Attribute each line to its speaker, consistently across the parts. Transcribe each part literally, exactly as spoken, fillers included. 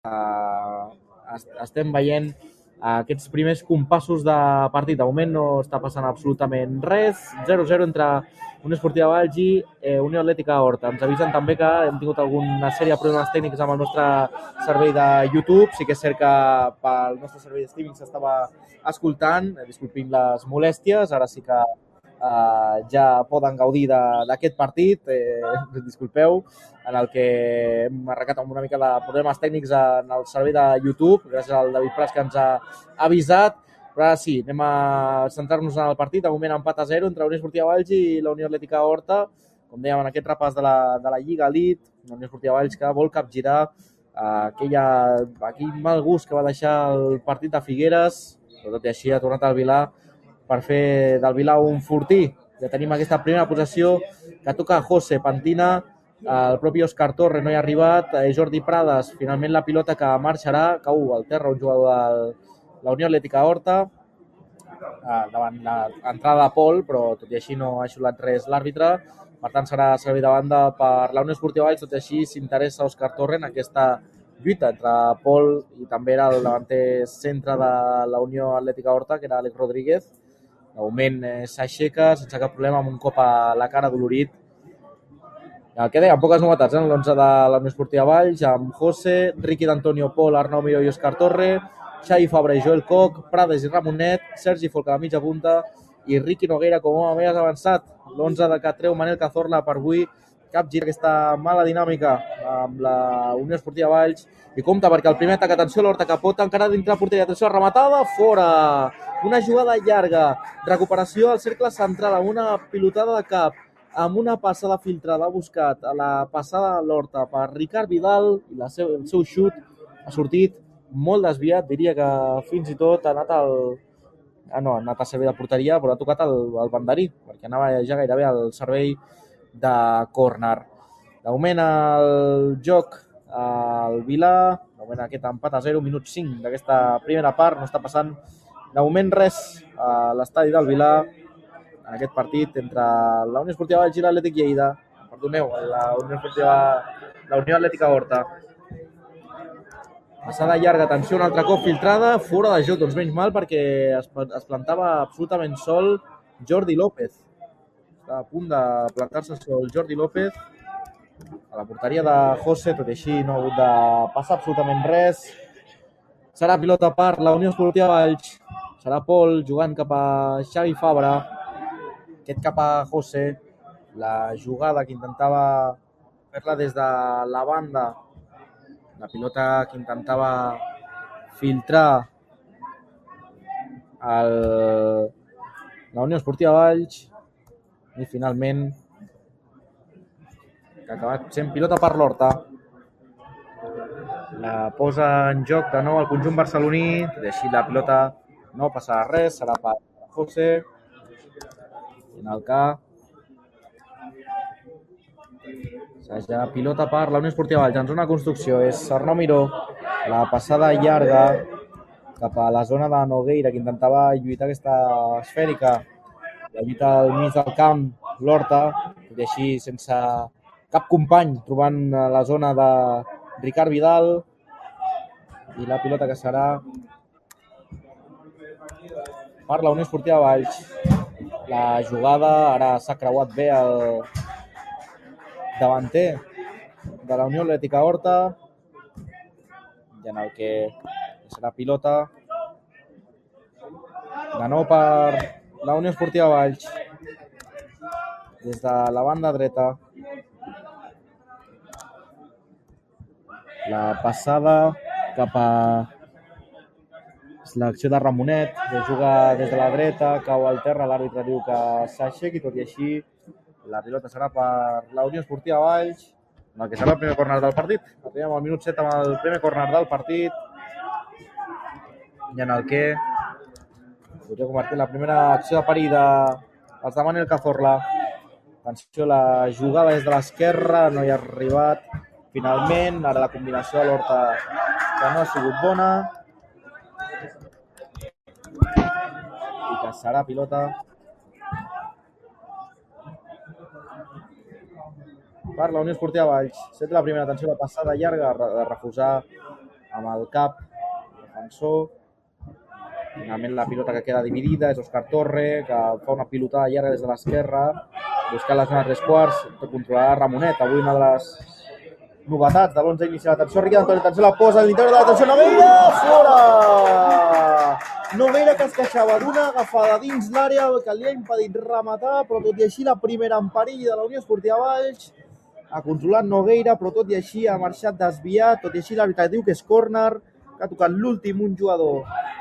Speaker 1: estem veient aquests primers compassos de partit. De moment no està passant absolutament res. zero zero entre Unió Esportiva Valls i eh, Unió Atlètica Horta. Ens avisen també que hem tingut alguna sèrie de problemes tècnics amb el nostre servei de YouTube. Sí que és cert que pel nostre servei de streaming s'estava escoltant. Disculpin les molèsties. Ara sí que Uh, ja poden gaudir d'aquest partit, eh, disculpeu, en el que hem arrencat amb una mica de problemes tècnics en el servei de YouTube, gràcies al David Prats que ens ha avisat, però ara sí, anem a centrar-nos en el partit. De moment empat a zero entre Unió Esportiva Valls i la Unió Atlètica Horta, com dèiem en aquest repàs de la, de la Lliga Elite, la Unió Esportiva Valls que vol capgirar uh, aquella, aquell mal gust que va deixar el partit de Figueres, però tot i així ha tornat al Vilar per fer del Vilar un fortí. Ja tenim aquesta primera possessió que toca José Pantina, el propi Òscar Torre no hi ha arribat, Jordi Prades, finalment la pilota que marxarà, cau al terra un jugador de la Unió Atlètica Horta, davant l'entrada de Pol, però tot i així no ha xulat res l'àrbitre, per tant serà servei de banda per la Unió Esportiva Valls, tot i així s'interessa Òscar Torre en aquesta lluita entre Pol i també era el davanter centre de la Unió Atlètica Horta, que era Àlex Rodríguez. De moment eh, s'aixeca sense cap problema amb un cop a la cara dolorit. El que deia, poques novetats en eh? l'onze de la Unió Esportiva Valls, amb José, Riqui d'Antonio, Pol, Arnau Miró i Òscar Torre, Xavi Fabra i Joel Coc, Prades i Ramonet, Sergi Folca a la mitja punta i Riqui Nogueira com a home més avançat. L'onze de que treu Manel Cazorla per avui capgira aquesta mala dinàmica amb la Unió Esportiva Valls i compta perquè el primer atac, atenció a l'Horta que pot encara dintre la porteria, atenció, rematada, fora! Una jugada llarga, recuperació al cercle central amb una pilotada de cap, amb una passada filtrada buscat a la passada de l'Horta per Ricard Vidal i la seu, el seu xut ha sortit molt desviat, diria que fins i tot ha anat al... Ah, no, ha anat a servei de porteria, però ha tocat el, el banderí, perquè anava ja gairebé al servei de córner. De moment el joc al Vilar, de moment aquest empat a zero, minut cinc d'aquesta primera part, no està passant de moment res a l'estadi del Vilar en aquest partit entre la Unió Esportiva Valls i l'Atlètic Lleida. Perdoneu, la Unió Esportiva, la Unió Atlètica Horta. Passada llarga, atenció, un altre cop filtrada, fora de joc, doncs menys mal perquè es, es plantava absolutament sol Jordi López. Està a punt de plantar-se sol Jordi López a la porteria de José, tot i així no ha hagut de passar absolutament res. Serà pilota per la Unió Esportiva Valls. Serà Pol jugant cap a Xavi Fabra. Aquest cap a José. La jugada que intentava fer-la des de la banda. La pilota que intentava filtrar el... la Unió Esportiva Valls i finalment que ha acabat sent pilota per l'Horta. La posa en joc de nou el conjunt barceloní, i així la pilota no passarà res, serà per José. I en el que serà pilota per la Unió Esportiva Valls en zona de construcció és Arnau Miró. La passada llarga cap a la zona de Nogueira, que intentava lluitar aquesta esfèrica. La lluita al mig del camp, l'Horta, i així sense cap company, trobant la zona de Ricard Vidal. I la pilota que serà per la Unió Esportiva Valls. La jugada, ara s'ha creuat bé el davanter de la Unió Atlètica Horta, i en el que serà pilota de nou per la Unió Esportiva Valls des de la banda dreta. La passada cap a l'acció de Ramonet, que juga des de la dreta, cau al terra, l'àrbitre diu que s'aixequi, tot i així la pilota serà per la Unió Esportiva Valls, en el que serà el primer córner del partit. Arribem al minut set amb el primer córner del partit, i en el que podria convertir la primera acció de perill dels de Manel Cazorla. Atenció, la jugada des de l'esquerra, no hi ha arribat finalment. Ara la combinació de l'Horta que no ha sigut bona. I que serà pilota per la Unió Esportiva Valls. Set la primera, atenció, la passada llarga de refusar amb el cap, defensor. Finalment la pilota que queda dividida és Òscar Torre, que fa una pilotada llarga des de l'esquerra, buscant la zona de tres quarts, controlarà Ramonet. Avui una de les novetats de l'onze inicial. Atenció, Riqui d'Antoni, atenció, la posa a l'interior de l'atenció, Nogueira, fora! Nogueira que es queixava d'una agafada dins l'àrea que li ha impedit rematar, però tot i així la primera en perill de la Unió Esportiva Valls. Ha controlat Nogueira, però tot i així ha marxat desviat, tot i així l'àrbitre diu que és córner, que ha tocat l'últim un jugador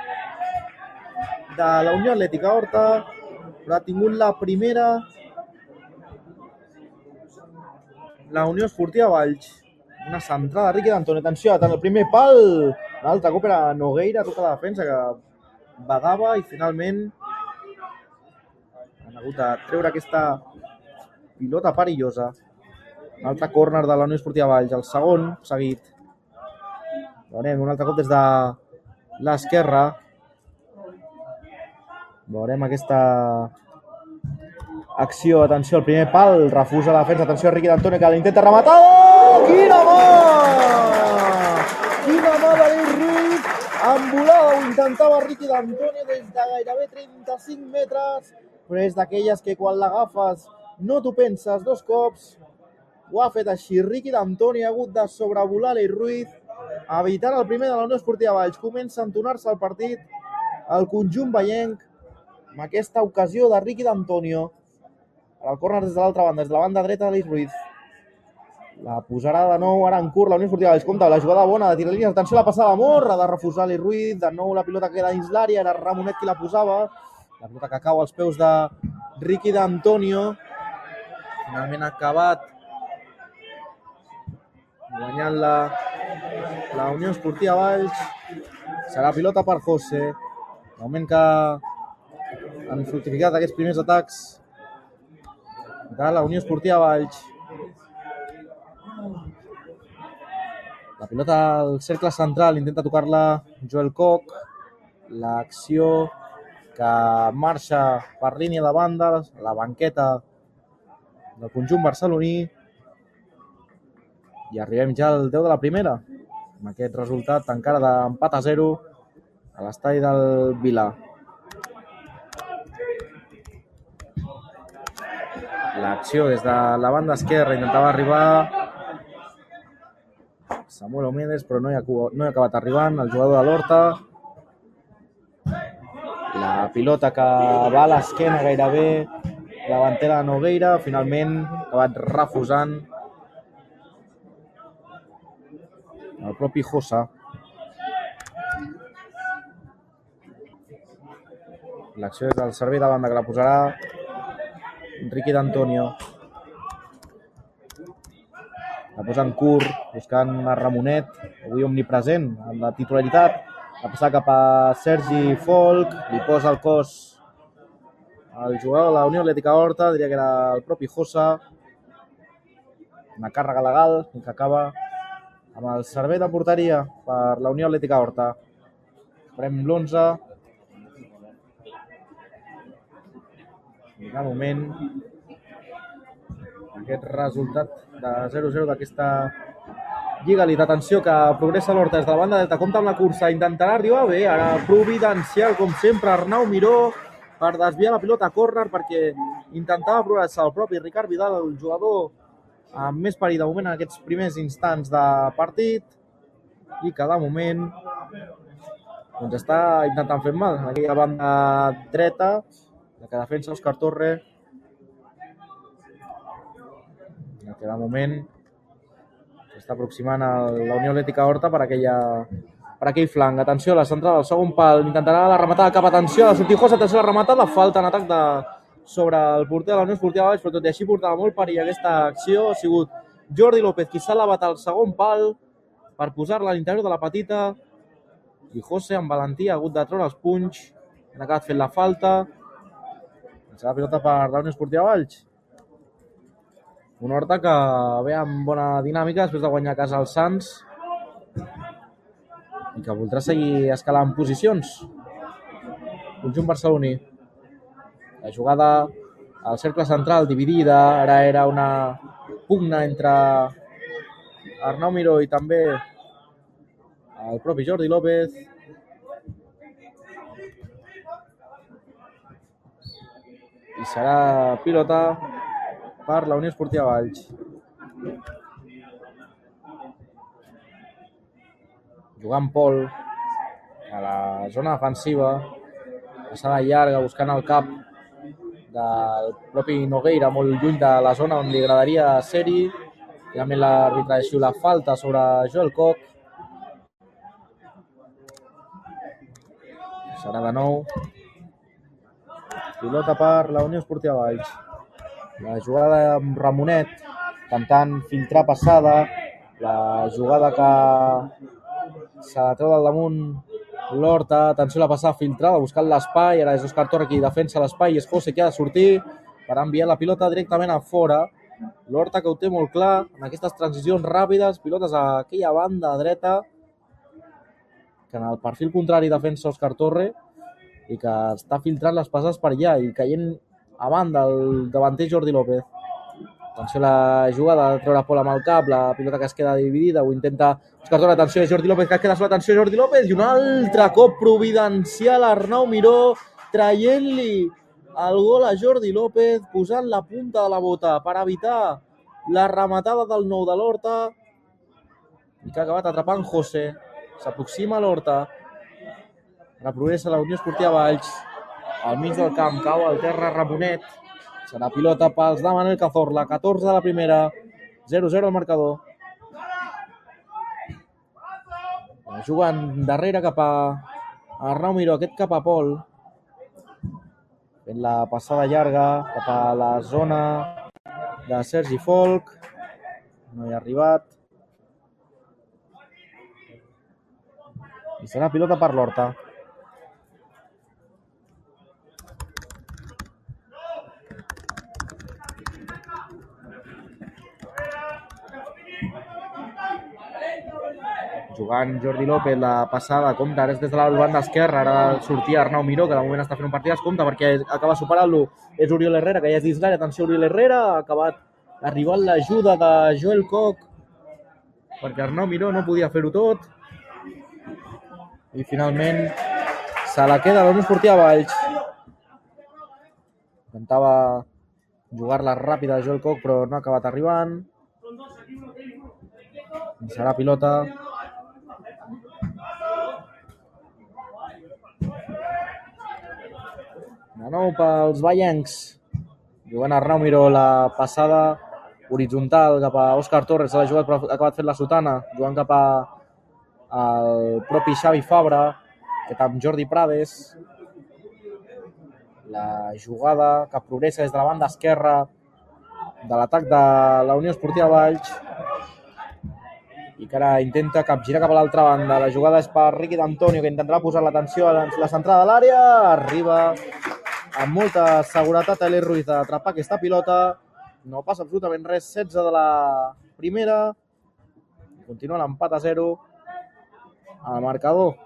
Speaker 1: de la Unió Atlètica Horta, però ha tingut la primera la Unió Esportiva Valls. Una centrada de Riqui d'Antoni, atenció, tant el primer pal, l'altre cop era Nogueira, tota la defensa que vagava i finalment han hagut de treure aquesta pilota perillosa. Un altre córner de la Unió Esportiva Valls, el segon seguit. Veurem un altre cop des de l'esquerra. Veurem aquesta acció, atenció, el primer pal, refusa la defensa, atenció a Riqui d'Antoni que l'intenta rematar. Oh, quina mà! Quina mà de l'Eix Ruiz, envolada ho intentava Riqui d'Antoni des de gairebé trenta-cinc metres, però és d'aquelles que quan l'agafes no t'ho penses dos cops. Ho ha fet així, Riqui d'Antoni ha hagut de sobrevolar l'Eix Ruiz, evitant el primer de la Unió Esportiva Valls. Comença a entonar-se el partit, el conjunt vallenc, amb aquesta ocasió de Riqui d'Antonio. El córner des de l'altra banda, des de la banda dreta de l'Eix Ruiz. La posarà de nou ara en curt la Unió Esportiva Valls. Compte, la jugada bona de tiralínia. Atenció, la passada d'amor, ha de refusar l'Eix Ruiz. De nou la pilota queda dins l'àrea, era Ramonet qui la posava. La pilota que cau als peus de Riqui d'Antonio. Finalment ha acabat guanyant la, la Unió Esportiva Valls. Serà pilota per José. De moment que han fructificat aquests primers atacs de la Unió Esportiva Valls. La pilota al cercle central, intenta tocar-la Joel Koch. L'acció que marxa per línia de banda, la banqueta del conjunt barceloní. I arribem ja al deu de la primera, amb aquest resultat encara d'empat a zero a l'estadi del Vilà. L'acció des de la banda esquerra, intentava arribar Samuel Omedes, però no hi ha, no hi ha acabat arribant, el jugador de l'Horta. La pilota que va a l'esquena gairebé, davantera de Nogueira, finalment ha acabat refusant el propi Josa. L'acció és del servei de banda que la posarà Riqui d'Antonio. La posa en curt, buscant a Ramonet, avui omnipresent en la titularitat. La passa cap a Sergi Folk, li posa el cos al jugador de la Unió Atlètica Horta, diria que era el propi Josa. Una càrrega legal que acaba amb el servei de porteria per la Unió Atlètica Horta. Farem l'onze. De moment, aquest resultat de zero a zero d'aquesta Lliga Elite. Atenció que progressa l'Horta des de la banda dreta, compta amb la cursa, intentarà arribar bé, ara providencial com sempre Arnau Miró per desviar la pilota a córner perquè intentava progressar el propi Ricard Vidal, el jugador amb més perill de moment en aquests primers instants de partit i que de moment doncs està intentant fer mal en aquella banda dreta, la que defensa Òscar Torre, que de moment s'està aproximant a la Unió Atlètica Horta per, aquella, per aquell flanc. Atenció a la centrada, el segon pal, intentarà la rematada cap, atenció, de sortir José, atenció a la rematada, falta en atac de, sobre el porter de la Unió Esportiva Valls, però tot i així portava molt perill aquesta acció. Ha sigut Jordi López qui s'ha elevat al segon pal per posar-la a l'interior de la petita i José amb valentia ha hagut de treure els punys, han acabat fent la falta. Serà la pilota per la Unió Esportiva Valls. Una Horta que ve amb bona dinàmica després de guanyar a casa els Sants i que voldrà seguir escalant posicions. Conjunt barceloní. La jugada al cercle central dividida, ara era una pugna entre Arnau Miró i també el propi Jordi López. I serà pilota per la Unió Esportiva Valls. Jugant Pol a la zona defensiva, passada llarga buscant el cap del propi Nogueira, molt lluny de la zona on li agradaria ser-hi. Finalment l'àrbitre ha la falta sobre Joel Koch. Serà de nou pilota per la Unió Esportiva Valls. La jugada amb Ramonet, intentant filtrar passada. La jugada que se la treu del damunt l'Horta. Atenció a la passada filtrada, buscant l'espai. Ara és Òscar Torre qui defensa l'espai i és José qui ha de sortir per enviar la pilota directament a fora. L'Horta que ho té molt clar en aquestes transicions ràpides, pilotes a aquella banda dreta, que en el perfil contrari defensa Òscar Torre i que està filtrant les passes per allà i caient a banda el davanter Jordi López. Atenció a la jugada, de treure Pol amb el cap, la pilota que es queda dividida, ho intenta Òscar Torre, atenció a Jordi López, que es queda sola, atenció a Jordi López, i un altre cop providencial Arnau Miró, traient-li el gol a Jordi López, posant la punta de la bota per evitar la rematada del nou de l'Horta i que ha acabat atrapant José. S'aproxima l'Horta. Ara progressa la Unió Esportiva Valls. Al mig del camp cau al terra Ramonet. Serà pilota pels de Manel Cazorla. catorze de la primera. zero zero al marcador. Jugant darrere cap a Arnau Miró, aquest cap a Pol. Fent la passada llarga cap a la zona de Sergi Folk. No hi ha arribat. I serà pilota per l'Horta. Jugant Jordi López, la passada, compte, ara és des de la banda esquerra, ara sortia Arnau Miró, que de moment està fent un partit, compte, perquè acaba superant-lo, és Oriol Herrera, que ja és dins l'àrea, atenció Oriol Herrera, ha acabat arribant l'ajuda de Joel Koch, perquè Arnau Miró no podia fer-ho tot, i finalment se la queda la Unió Esportiva Valls. Intentava jugar-la ràpida Joel Koch, però no ha acabat arribant. I serà pilota de nou pels vallencs. Jugant Arnau Miró, la passada horitzontal cap a Òscar Torres, se l'ha jugat però ha acabat fent la sotana, jugant cap a el propi Xavi Fabra, que amb Jordi Prades. La jugada que progressa des de la banda esquerra de l'atac de la Unió Esportiva Valls i que ara intenta capgirar cap a l'altra banda. La jugada és per Riqui D'Antonio, que intentarà posar l'atenció a la centrada de l'àrea. Arriba amb molta seguretat a Eli Ruiz d'atrapar aquesta pilota. No passa absolutament res, setze de la primera. Continua l'empat a zero al marcador.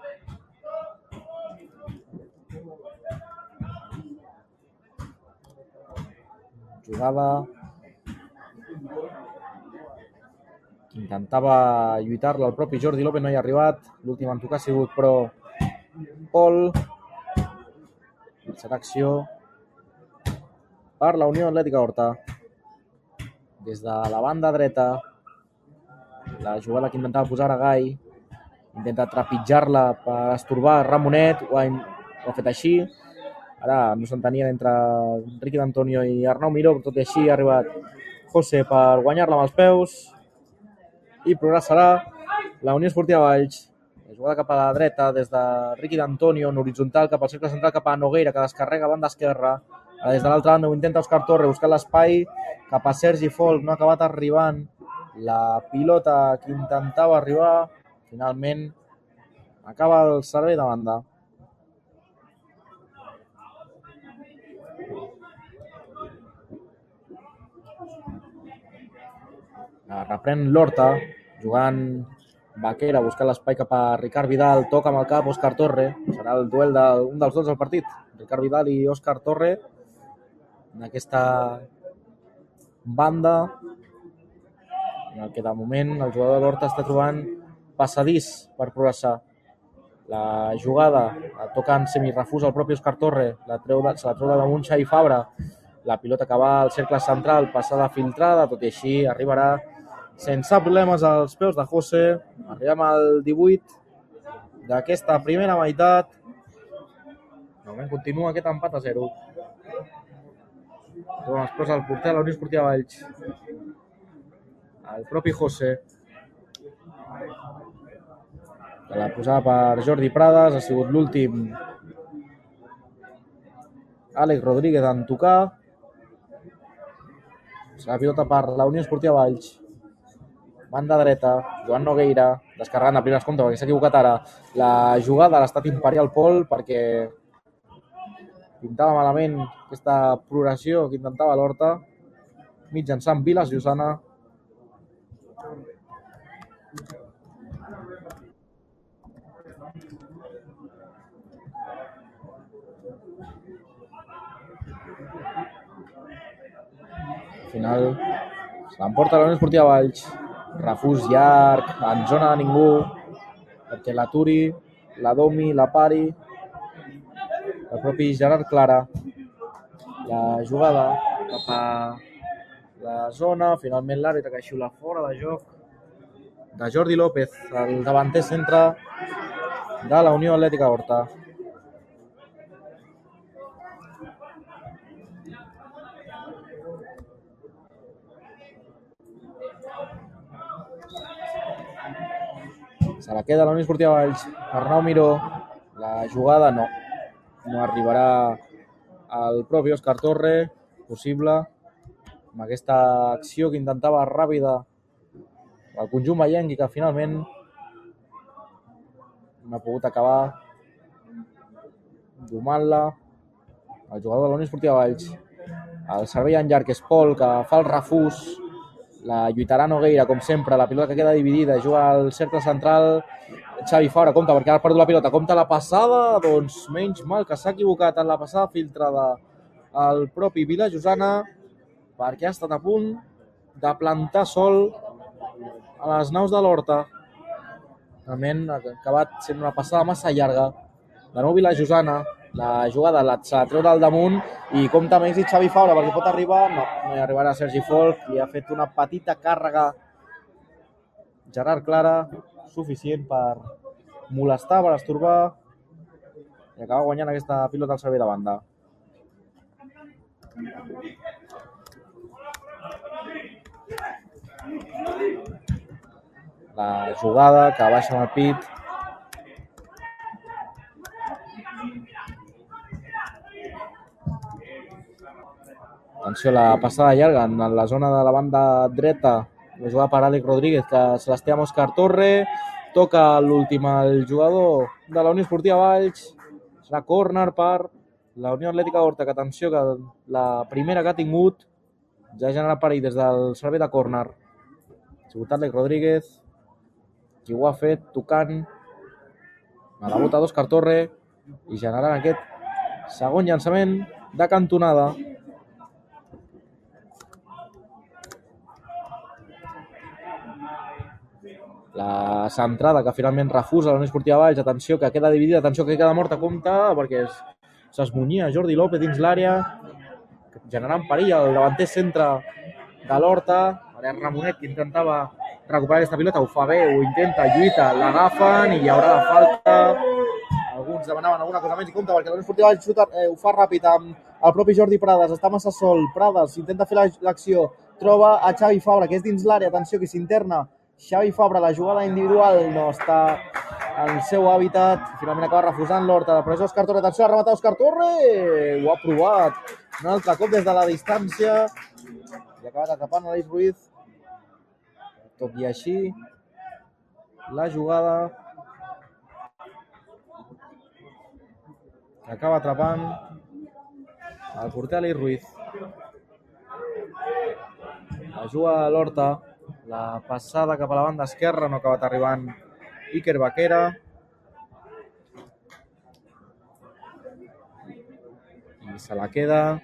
Speaker 1: Jugada que intentava lluitar-la el propi Jordi López, no hi ha arribat. L'últim en tocar ha sigut, però, Pol. Serà acció per la Unió Atlètica Horta. Des de la banda dreta, la jugada que intentava posar a Gai, intenta trepitjar-la per estorbar Ramonet, ho ha, ho ha fet així. Ara no s'entenien entre Riqui D'Antonio i Arnau Miró, tot i així ha arribat José per guanyar-la amb els peus i progressarà la Unió Esportiva Valls. La jugada cap a la dreta des de Riqui D'Antonio en horitzontal cap al cercle central cap a Nogueira, que descarrega a banda esquerra. Ara des de l'altra banda ho intenta Òscar Torre, buscant l'espai cap a Sergi Folk, no ha acabat arribant la pilota que intentava arribar. Finalment acaba el servei de banda. Reprèn l'Horta, jugant Baquera, buscant l'espai cap a Ricard Vidal, toca amb el cap Òscar Torre. Serà el duel d'un dels dos del partit, Ricard Vidal i Òscar Torre, en aquesta banda, en el que de moment el jugador de l'Horta està trobant passadís per progressar. La jugada la toca en semirefús el propi Òscar Torre, la treu de, se la treu de damunt Xavi Fabra, la pilota que va al cercle central, passada filtrada, tot i així arribarà sense problemes als peus de José. Arribem al divuit d'aquesta primera meitat. De moment continua aquest empat a zero. Torna es posa el porter a la Unió Esportiva Valls. El propi José. La posada per Jordi Prades, ha sigut l'últim Àlex Rodríguez en tocar. La pilota per la Unió Esportiva Valls. Banda dreta, Joan Nogueira, descarregant a primeres comptes perquè s'ha equivocat ara. La jugada a l'estat imperial Pol perquè pintava malament aquesta progressió que intentava l'Horta, mitjançant Vilas Llosana. Al final se l'emporta la Unió Esportiva Valls. Refús llarg, en zona de ningú, perquè l'aturi, la domi, la pari el propi Gerard Clara. La jugada cap a la zona, finalment l'àrbitre que xiula fora de joc de Jordi López, el davanter centre de la Unió Atlètica Horta. Se la queda la Unió Esportiva Valls. Arnau Miró. La jugada no. No arribarà el propi Òscar Torre. Possible. Amb aquesta acció que intentava ràpida el conjunt vallenc i que finalment no ha pogut acabar domant-la el jugador de la Unió Esportiva Valls. El servei en llarg és Pol, que fa el refús. La lluitarà Nogueira, com sempre. La pilota que queda dividida. Juga al cercle central. Xavi Fabra, compta, perquè ha perdut la pilota. Compta la passada. Doncs menys mal que s'ha equivocat en la passada filtrada el propi Vilas Llosana, perquè ha estat a punt de plantar sol a les naus de l'Horta. Realment ha acabat sent una passada massa llarga. De nou Vilas Llosana. La jugada la treu del damunt i compta amb èxit Xavi Fabra perquè pot arribar. No, no hi arribarà Sergi Folk. Li ha fet una petita càrrega Gerard Clara, suficient per molestar, per estorbar i acaba guanyant aquesta pilota al servei de banda. La jugada que baixa amb el pit. Atenció, la passada llarga en la zona de la banda dreta. La jugada per Àlex Rodríguez, que se l'esté amb Òscar Torre. Toca l'últim el jugador de la Unió Esportiva Valls. Serà córner per la Unió Atlètica Horta, que atenció, que la primera que ha tingut ja ha generat perill des del servei de córner. Ha sigut Àlex Rodríguez qui ho ha fet tocant a la bota d'Òscar Torre i generant aquest segon llançament de cantonada. La centrada que finalment refusa la Unió Esportiva Valls. Atenció, que queda dividida, atenció, que queda morta, compte, perquè s'esmunyia Jordi López dins l'àrea, generant perill al davanter centre de l'Horta. Ara és Ramonet que intentava recuperar aquesta pilota, ho fa bé, ho intenta, lluita, l'agafen i hi haurà la falta. Alguns demanaven alguna cosa menys i compte, perquè la Unió Esportiva Valls xuta, eh, ho fa ràpid amb el propi Jordi Prades, està massa sol. Prades intenta fer l'acció, troba a Xavi Fabra, que és dins l'àrea, atenció, que s'interna Xavi Fabra, la jugada individual no està en el seu hàbitat, finalment acaba refusant l'Horta, però és Òscar Torre, atenció, ha rematat Òscar Torre, ho ha provat, un altre cop des de la distància i ha acabat atrapant Aleix Ruiz. Tot i així, la jugada que acaba atrapant el porter Aleix Ruiz. La juga a l'Horta. La passada cap a la banda esquerra no ha acabat arribant Iker Baquera. I se la queda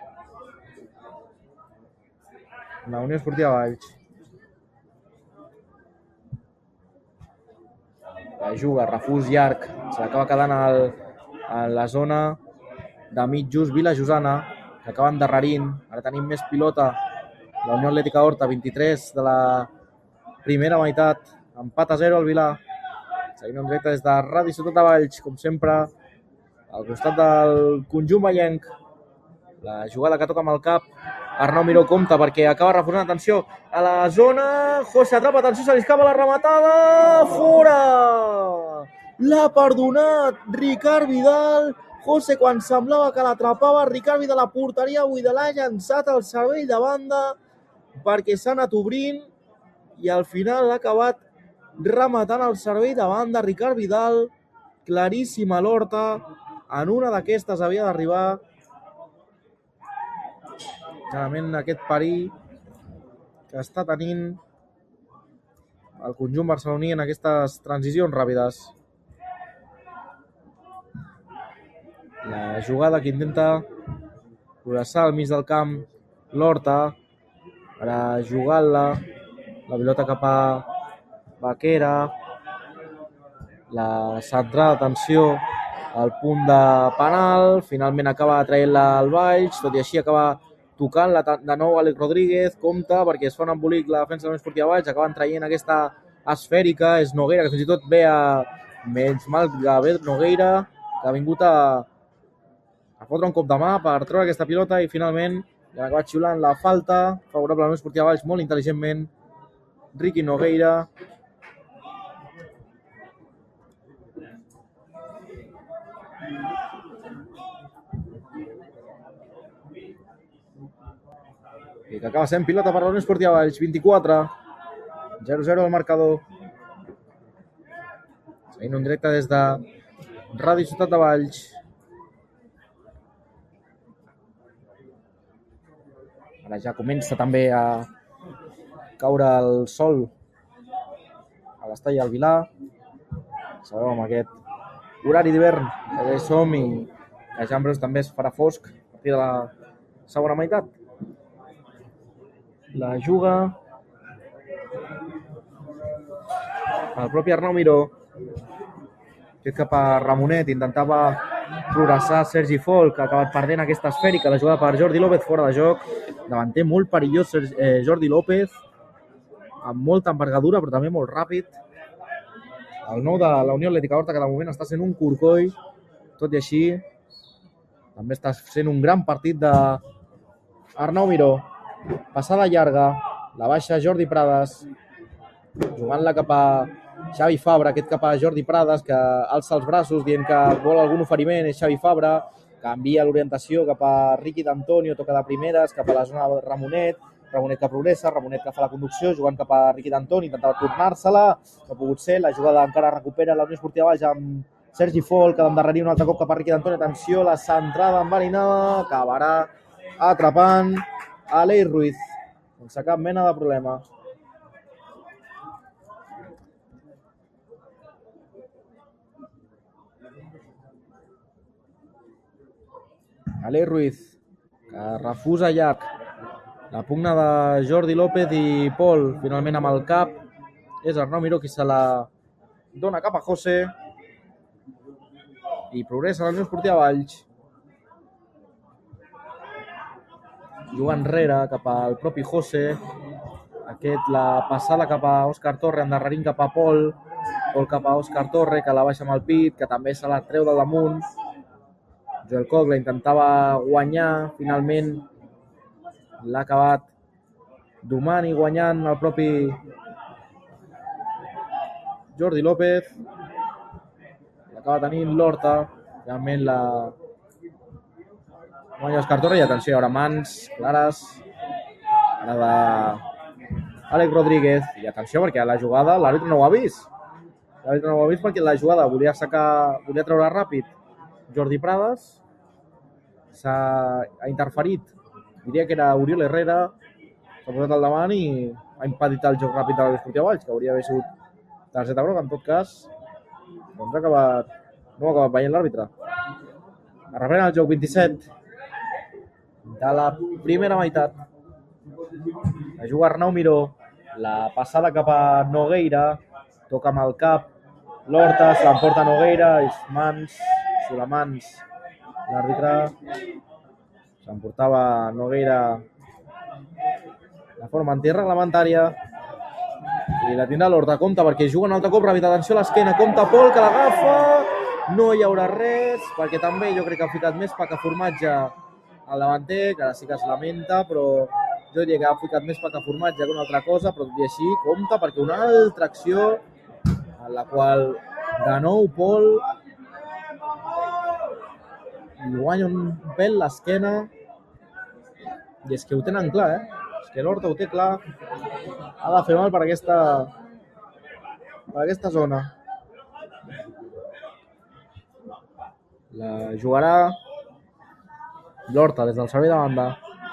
Speaker 1: la Unió Esportiva Valls. La juga, refús llarg, se l'acaba quedant al, a la zona de mitjos Vila Josana, que acaben darrerint. Ara tenim més pilota. La Unió Atlètica Horta, vint-i-tres de la primera meitat. Empat a zero al Vilà. Seguim en directe des de Ràdio Ciutat de Valls, com sempre, al costat del conjunt vallenc. La jugada que toca amb el cap. Arnau Miró compta perquè acaba refusant. Atenció a la zona. José atrapa, atenció, se li escapa la rematada. Fora! L'ha perdonat Ricard Vidal. José, quan semblava que l'atrapava, Ricard Vidal a porteria buida, l'ha llançat al cervell de banda perquè s'ha anat obrint i al final l'ha acabat rematant el cervell de banda. Ricard Vidal, claríssima l'Horta, en una d'aquestes havia d'arribar. Clarament aquest perill que està tenint el conjunt barceloní en aquestes transicions ràpides. La jugada que intenta progressar al mig del camp l'Horta, ara jugant-la, la pilota cap a Vaquera, la centrada, atenció, al punt de penal, finalment acaba traient-la al Valls, tot i així acaba tocant-la de nou Àlex Rodríguez, compta perquè es fa un embolic la defensa de la Unió Esportiva Valls, acaben traient aquesta esfèrica, és Nogueira, que fins i tot ve a menys mal Gavet Nogueira, que ha vingut a, a fotre un cop de mà per treure aquesta pilota i finalment ja ha acabat xiulant la falta favorable a la Unió Esportiva Valls molt intel·ligentment Riqui Nogueira. I que acaba sent pilota per la Unió Esportiva Valls, vint-i-quatre, zero zero al marcador. Seguint un directe des de Ràdio Ciutat de Valls. Ara ja comença també a caure el sol a l'estadi del Vilà. Sabeu, amb aquest horari d'hivern que ja hi som i que ja en breus també es farà fosc a partir de la segona meitat. La juga el propi Arnau Miró, fet cap a Ramonet, intentava progressar Sergi Folk, que ha acabat perdent aquesta esfèrica, la jugada per Jordi López fora de joc, davanter molt perillós eh, Jordi López, amb molta envergadura però també molt ràpid. El nou de la Unió Atlètica Horta, que de moment està sent un corcoll, tot i així també està sent un gran partit de Arnau Miró. Passada llarga, la baixa Jordi Prades, jugant-la cap a Xavi Fabra, aquest cap a Jordi Prades, que alça els braços dient que vol algun oferiment, és Xavi Fabra, canvia l'orientació cap a Riqui d'Antonio, toca de primeres, cap a la zona de Ramonet, Ramonet que progressa, Ramonet que fa la conducció, jugant cap a Riqui d'Antonio, intentava tornar-se-la, no ha pogut ser, la jugada encara recupera la Unió Esportiva Valls amb Sergi Folk, que d'endarrerir un altre cop cap a Riqui d'Antonio, atenció, la centrada enverinada, acabarà atrapant Aleix Ruiz, sense cap mena de problema. Aleix Ruiz, que refusa llarg. La pugna de Jordi López i Pol, finalment amb el cap. És Arnau Miró qui se la dona cap a José. I progressa la Unió Esportiva Valls. Juga enrere cap al propi José. Aquest la passada cap a Òscar Torre, endarrerint cap a Pol. Pol cap a Òscar Torre, que la baixa amb el pit, que també se la treu de damunt. Joel Koch la intentava guanyar, finalment l'ha acabat domant i guanyant el propi Jordi López. L'acaba tenint l'Horta, realment la guanya Òscar Torre i atenció, ara mans clares, ara de Àlex Rodríguez, i atenció perquè la jugada l'àrbitre no ho ha vist, l'àrbitre no ho ha vist perquè la jugada volia sacar, volia treure ràpid Jordi Prades, s'ha interferit, diria que era Oriol Herrera, s'ha posat al davant i ha impedit el joc ràpid de la Unió Esportiva Valls, que hauria d'haver sigut targeta groga, en tot cas, doncs ha acabat, no ha acabat veient l'àrbitre. Reprèn el joc vint-i-set de la primera meitat. La juga Arnau Miró, la passada cap a Nogueira, toca amb el cap l'Horta, se l'emporta Nogueira, és mans, sobre mans, l'àrbitre s'emportava Nogueira de forma antirreglamentària i la tindrà l'Horta. Compte perquè juga un altre cop, ràpid, atenció a l'esquena, compte Pol, que l'agafa, no hi haurà res, perquè també jo crec que ha ficat més pa que formatge al davanter, que ara sí que es lamenta, però jo diria que ha ficat més pa que formatge que una altra cosa, però tot i així, compte, perquè una altra acció en la qual de nou Pol li guanya un pèl l'esquena i és que ho tenen clar, eh? És que l'Horta ho té clar, ha de fer mal per aquesta, per aquesta zona. La jugarà l'Horta des del servei de banda.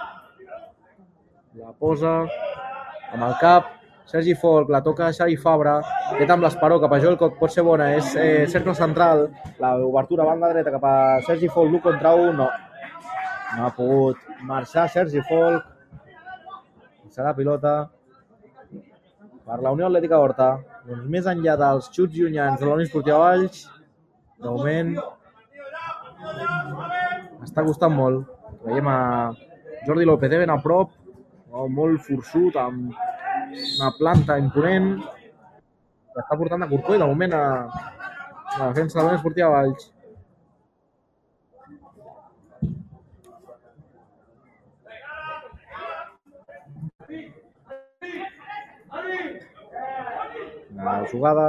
Speaker 1: La posa amb el cap. Sergi Folk, la toca Xavi Fabra. Aquest amb l'esperó cap a Joel Coc pot ser bona. És eh, cercle central. L'obertura banda dreta cap a Sergi Folk. l'u contra u. No. No ha pogut marxar Sergi Folk. Serà pilota per la Unió Atlètica Horta. Doncs més enllà dels xuts llunyans de la Unió Esportiva Valls, de moment està costant molt. Veiem a Jordi López ben a prop, molt forçut, amb una planta imponent, que està portant a Corcó i de moment a la defensa de la Unió Esportiva Valls. La jugada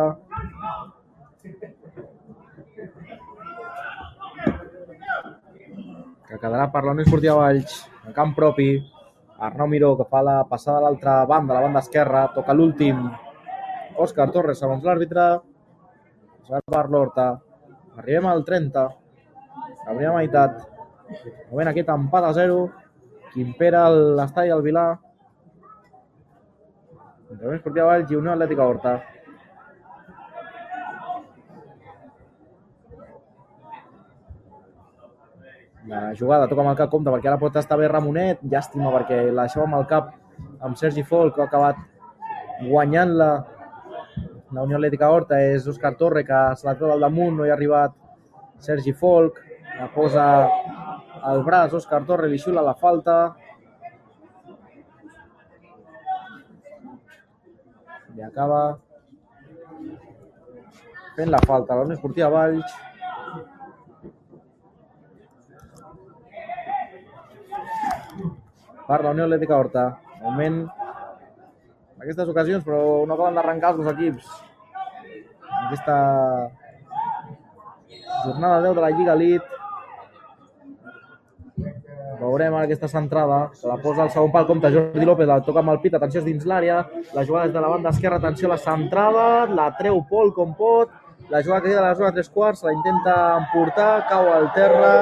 Speaker 1: que quedarà per la Unió Esportiva Valls, en camp propi. Arnau Miró, que fa la passada a l'altra banda, a la banda esquerra, toca l'últim Òscar Torres, segons l'àrbitre. Serà per l'Horta. Arribem al trenta, la primera meitat. Moment aquest empat a zero, que impera l'estadi del Vilar. Entre Unió Esportiva Valls i Unió Atlètica Horta. La jugada toca amb el cap, compte, perquè ara pot estar bé Ramonet. Llàstima, perquè la deixava amb el cap amb Sergi Folk, que ha acabat guanyant-la. La Unió Atlètica Horta és Òscar Torre, que se la treu al damunt, no hi ha arribat Sergi Folk. La posa al braç Òscar Torre, li xula la falta. I acaba fent la falta la Unió Esportiva Valls. Per la Unió Atlètica Horta. De moment, en aquestes ocasions, però no acaben d'arrencar els dos equips. En aquesta jornada deu de la Lliga Elite. Veurem ara aquesta centrada, que la posa al segon pal, compte Jordi López, la toca amb el pit, atenció és dins l'àrea, la jugada és de la banda esquerra, atenció a la centrada, la treu Pol com pot, la jugada que queda a la zona de tres quarts, la intenta emportar, cau al terra.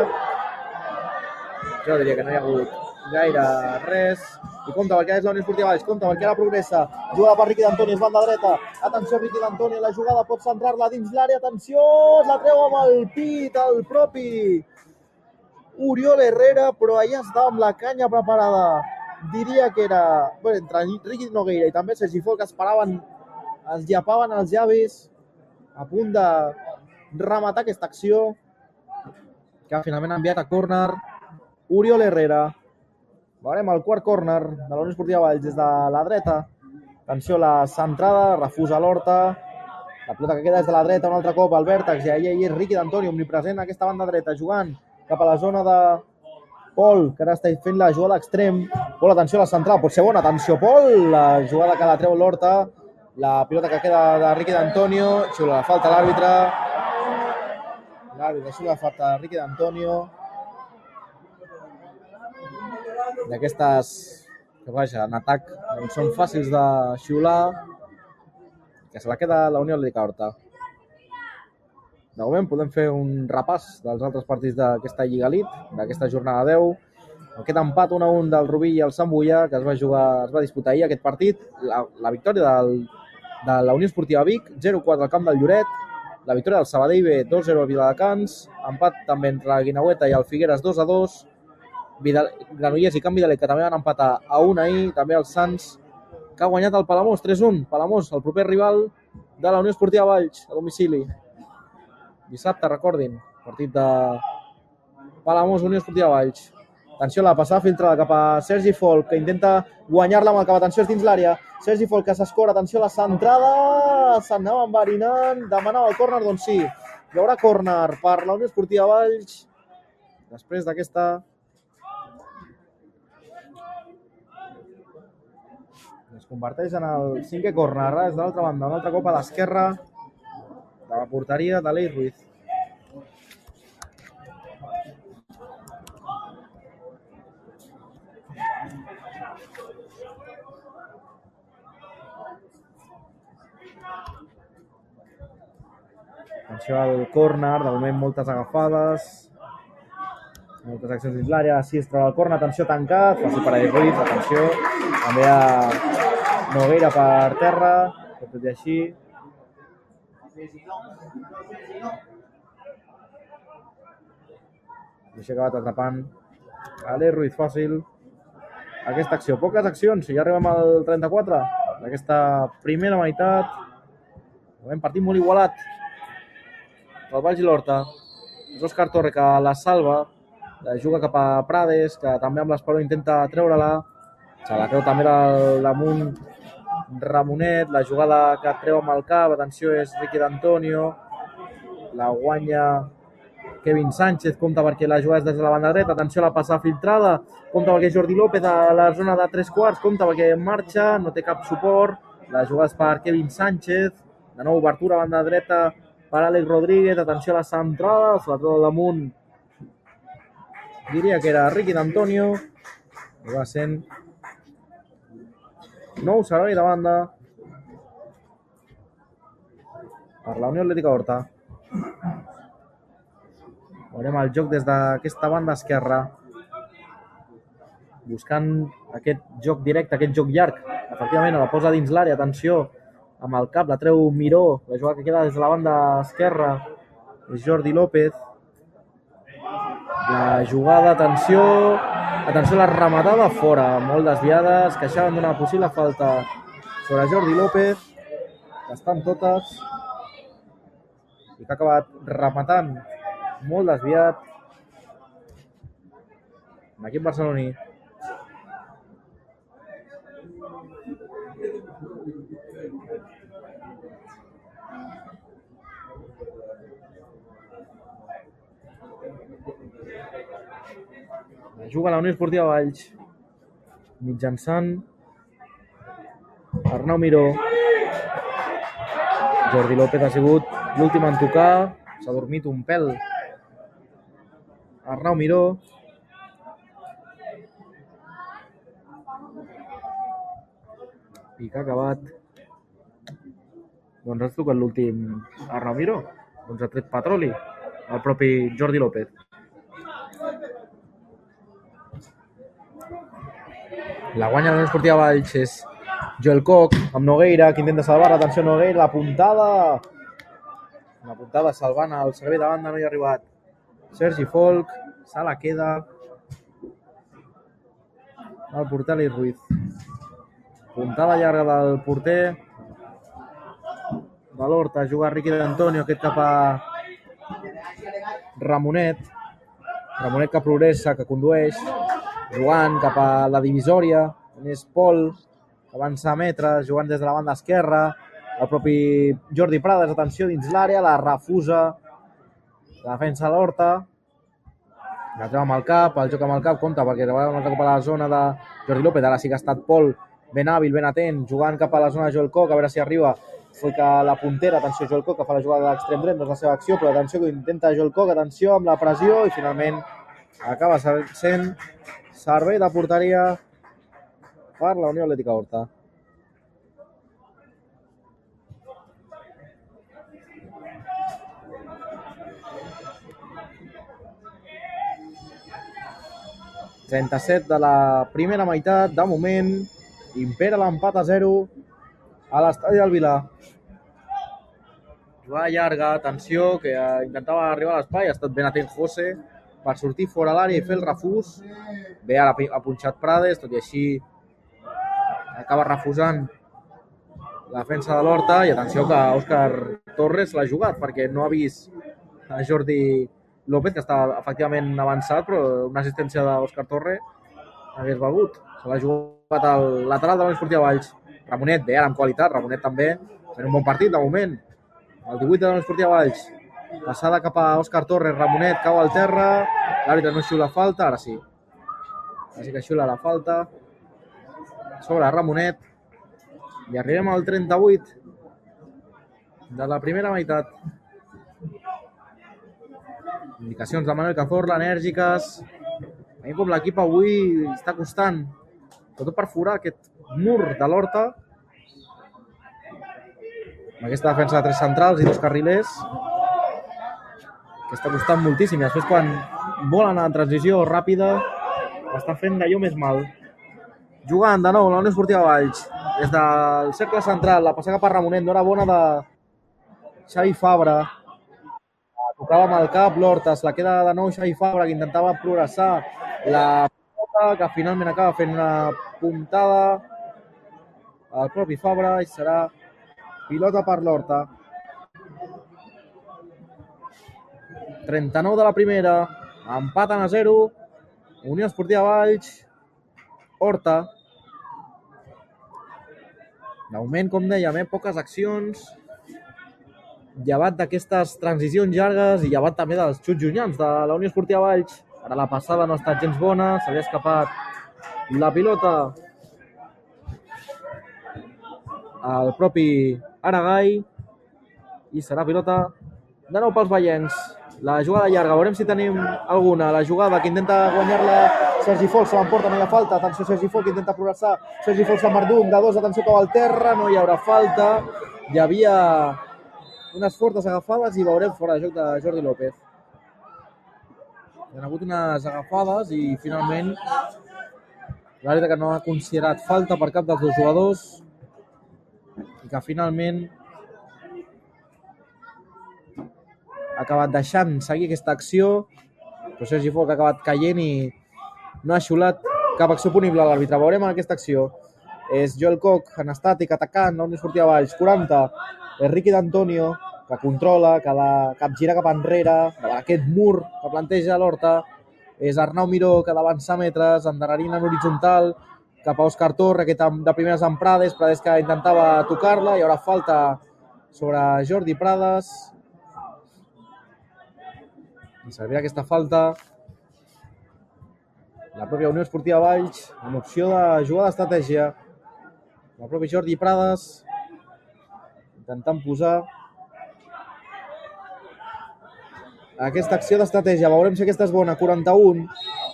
Speaker 1: Jo diria que no hi ha hagut gaire res. I compte perquè és la Unió Esportiva Valls, compte perquè ara progressa. Jugada per Riqui d'Antoni, és banda dreta. Atenció Riqui d'Antoni, la jugada pot centrar-la dins l'àrea, atenció, la treu amb el pit, el propi Oriol Herrera, però allà estava amb la canya preparada. Diria que era, bé, entre Riqui Nogueira i també Sergi Folk, que esperaven, es llapaven els llavis a punt de rematar aquesta acció, que finalment ha enviat a córner Oriol Herrera. Veurem el quart córner de la Unió Esportiva Valls des de la dreta. Atenció a la centrada, refusa l'Horta. La pilota que queda és de la dreta un altre cop al vèrtex. I ahí és Riqui d'Antoni, omnipresent a aquesta banda dreta, jugant cap a la zona de Pol, que ara està fent la jugada d'extrem. Pol, atenció a la centrada, pot ser bona. Atenció Pol, la jugada que la treu l'Horta. La pilota que queda de Riqui d'Antonio. Xula la falta l'àrbitre. L'àrbitre xula la falta de Riqui d'Antonio. D'aquestes que vaja, en atac doncs són fàcils de xiular, que se la queda la Unió Atlètica Horta. De moment podem fer un repàs dels altres partits d'aquesta Lliga Elite, d'aquesta jornada deu. Aquest empat un a un del Rubí i el Sant Boià, que es va jugar, es va disputar ahir aquest partit. La, la victòria del, de la Unió Esportiva Vic, zero quatre al camp del Lloret. La victòria del Sabadell B, dos zero al Viladecans. Empat també entre el Guinaueta i el Figueres, dos a dos. Granollers i Can Vidalet, que també van empatar a un ahir, també el Sants, que ha guanyat el Palamós tres un. Palamós, el proper rival de la Unió Esportiva Valls, a domicili. Dissabte, recordin, partit de Palamós, Unió Esportiva Valls. Atenció, la passada filtrada cap a Sergi Folk, que intenta guanyar-la amb el cap. Atenció, és dins l'àrea. Sergi Folk, que s'escora. Atenció a la centrada. S'anava enverinant. Demanava el córner, doncs sí. Hi haurà córner per la Unió Esportiva Valls. Després d'aquesta... es converteix en el cinquè córner. Des de l'altra banda, un altre cop a l'esquerra de la porteria de l'Ei Ruiz. Atenció al córner, de moment moltes agafades, moltes accions dins l'àrea, així es troba el córner, atenció tancat, fàcil per a Ei Ruiz, atenció, també a Nogueira per terra, tot i així. I així ha acabat atrapant a l'Ei Ruiz fàcil aquesta acció. Poques accions, i ja arribem al trenta-quatre d'aquesta primera meitat. Un partit molt igualat. El Valls i l'Horta. És Òscar Torre que la salva, la juga cap a Prades, que també amb l'esperó intenta treure-la. Se la creu també del damunt Ramonet, la jugada que treu amb el cap, atenció, és Ricky D'Antonio. La guanya Kevin Sánchez, compta perquè la jugada és des de la banda dreta, atenció a la passada filtrada, compta perquè Jordi López a la zona de tres quarts, compta perquè marxa, no té cap suport, la jugada és per Kevin Sánchez, de nou obertura a banda dreta per Àlex Rodríguez, atenció a la centrada, sobretot al damunt, diria que era Ricky D'Antonio, i va sent nou servei de banda per la Unió Atlètica Horta. Veurem el joc des d'aquesta banda esquerra, buscant aquest joc directe, aquest joc llarg. Efectivament, la posa dins l'àrea, atenció, amb el cap, la treu Miró, la jugada que queda des de la banda esquerra és Jordi López. La jugada, atenció, atenció a la rematada fora, molt desviada, es queixaven d'una possible falta sobre Jordi López, que estan totes, i que ha acabat rematant molt desviat l'equip barceloní. La juga la Unió Esportiva Valls mitjançant Arnau Miró. Jordi López ha sigut l'últim en tocar, s'ha dormit un pèl Arnau Miró. I que ha acabat, doncs has tocat l'últim Arnau Miró, doncs ha tret petroli el propi Jordi López. La guanya la Unió Esportiva Valls és Joel Koch amb Nogueira, que intenta salvar, atenció Nogueira, la puntada, la puntada salvant el servei de banda, no hi ha arribat Sergi Folk, se la queda el porter Ei Ruiz. Puntada llarga del porter de l'Horta, juga Ricky D'Antonio, aquest cap a Ramonet, Ramonet que progressa, que condueix, jugant cap a la divisòria, on és Pol, que avança metres, jugant des de la banda esquerra, el propi Jordi Prades, atenció dins l'àrea, la refusa la defensa de l'Horta, la treu amb el cap, el joc amb el cap, compta perquè treballa un altre cop a la zona de Jordi López, ara sí que ha estat Pol, ben hàbil, ben atent, jugant cap a la zona de Joel Koch, a veure si arriba, foi que la puntera, atenció Joel Koch, que fa la jugada de l'extrem dret, no és la seva acció, però atenció que intenta Joel Koch, atenció amb la pressió, i finalment acaba sent servei de porteria per la Unió Atlètica Horta. trenta-set de la primera meitat, de moment, impera l'empat a zero a l'estadi del Vilar. Jugada llarga, atenció, que intentava arribar a l'espai, ha estat ben atent José per sortir fora l'àrea i fer el refús. Bé, ara ha punxat Prades, tot i així acaba refusant la defensa de l'Horta, i atenció que Òscar Torres l'ha jugat, perquè no ha vist a Jordi López, que està efectivament avançat, però una assistència d'Òscar Torres hagués valgut. Se l'ha jugat al lateral de la Unió Esportiva Valls. Ramonet, bé, ara amb qualitat, Ramonet també, fent un bon partit de moment. El divuit de la Unió Esportiva Valls. Passada cap a Òscar Torres, Ramonet cau al terra, l'àrbitre no xiula falta, ara sí. Ara sí que xiula la falta. Sobre Ramonet. I arribem al trenta-vuit de la primera meitat. Indicacions de Manuel Cazorla, enèrgiques. Veiem com l'equip avui està costant, tot per forar aquest mur de l'Horta. Amb aquesta defensa de tres centrals i dos carrilers, que està costant moltíssim. I després quan volen a la transició ràpida, està fent d'allò més mal. Jugant de nou la Unió Esportiva Valls. Des del cercle central, la passa cap a Ramonet, no era bona de Xavi Fabra. Tocava amb el cap, l'Horta, se la queda de nou Xavi Fabra, que intentava progressar la pilota, que finalment acaba fent una puntada al propi Fabra, i serà pilota per l'Horta. trenta-nou de la primera, empaten a zero, Unió Esportiva Valls, Horta. De moment, com dèiem, eh, poques accions, llevat d'aquestes transicions llargues i llevat també dels xuts llunyans de la Unió Esportiva Valls. Ara la passada no ha estat gens bona, s'havia escapat la pilota al propi Aragai i serà pilota de nou pels veients. La jugada llarga, veurem si tenim alguna. La jugada que intenta guanyar-la Sergi Folk, se l'emporta, no hi ha falta. Atenció, Sergi Folk intenta progressar. Sergi Folk s'ha merdut, de dos, atenció, cau al terra, no hi haurà falta. Hi havia unes fortes agafades i veurem fora de joc de Jordi López. Hi ha hagut unes agafades i finalment l'àrbitre que no ha considerat falta per cap dels dos jugadors i que finalment ha acabat deixant seguir aquesta acció, però Sergi Folk ha acabat caient i no ha xiulat cap acció punible a l'àrbitre. Veurem en aquesta acció. És Joel Koch en estàtic, atacant la Unió Esportiva Valls. quaranta, Enrique D'Antonio, que controla, que la capgira cap enrere, davant aquest mur que planteja l'Horta. És Arnau Miró, que d'avançar metres, endarrerint en horitzontal, cap a Òscar Torre, que de primeres en Prades, Prades que intentava tocar-la, hi haurà falta sobre Jordi Prades. I servirà aquesta falta la pròpia Unió Esportiva Valls, amb opció de jugar d'estratègia. El propi Jordi Prades intentant posar aquesta acció d'estratègia. Veurem si aquesta és bona. quaranta-un.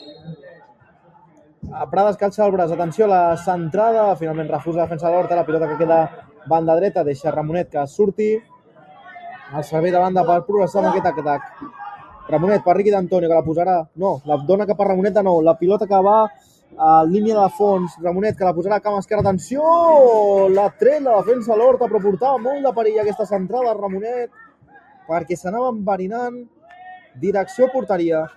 Speaker 1: Prades calça el braç. Atenció a la centrada. Finalment refusa la defensa de l'Horta. La pilota que queda banda dreta deixa Ramonet que surti. El servei de banda per progressar amb aquest atac. Ramonet per Riqui D'Antonio, que la posarà... No, la dona cap a Ramonet de nou. La pilota que va a línia de fons. Ramonet, que la posarà a camp esquerra. Atenció! La tret la defensa de l'Horta, però portava molt de perill aquesta centrada Ramonet, perquè s'anava enverinant. Direcció porteria.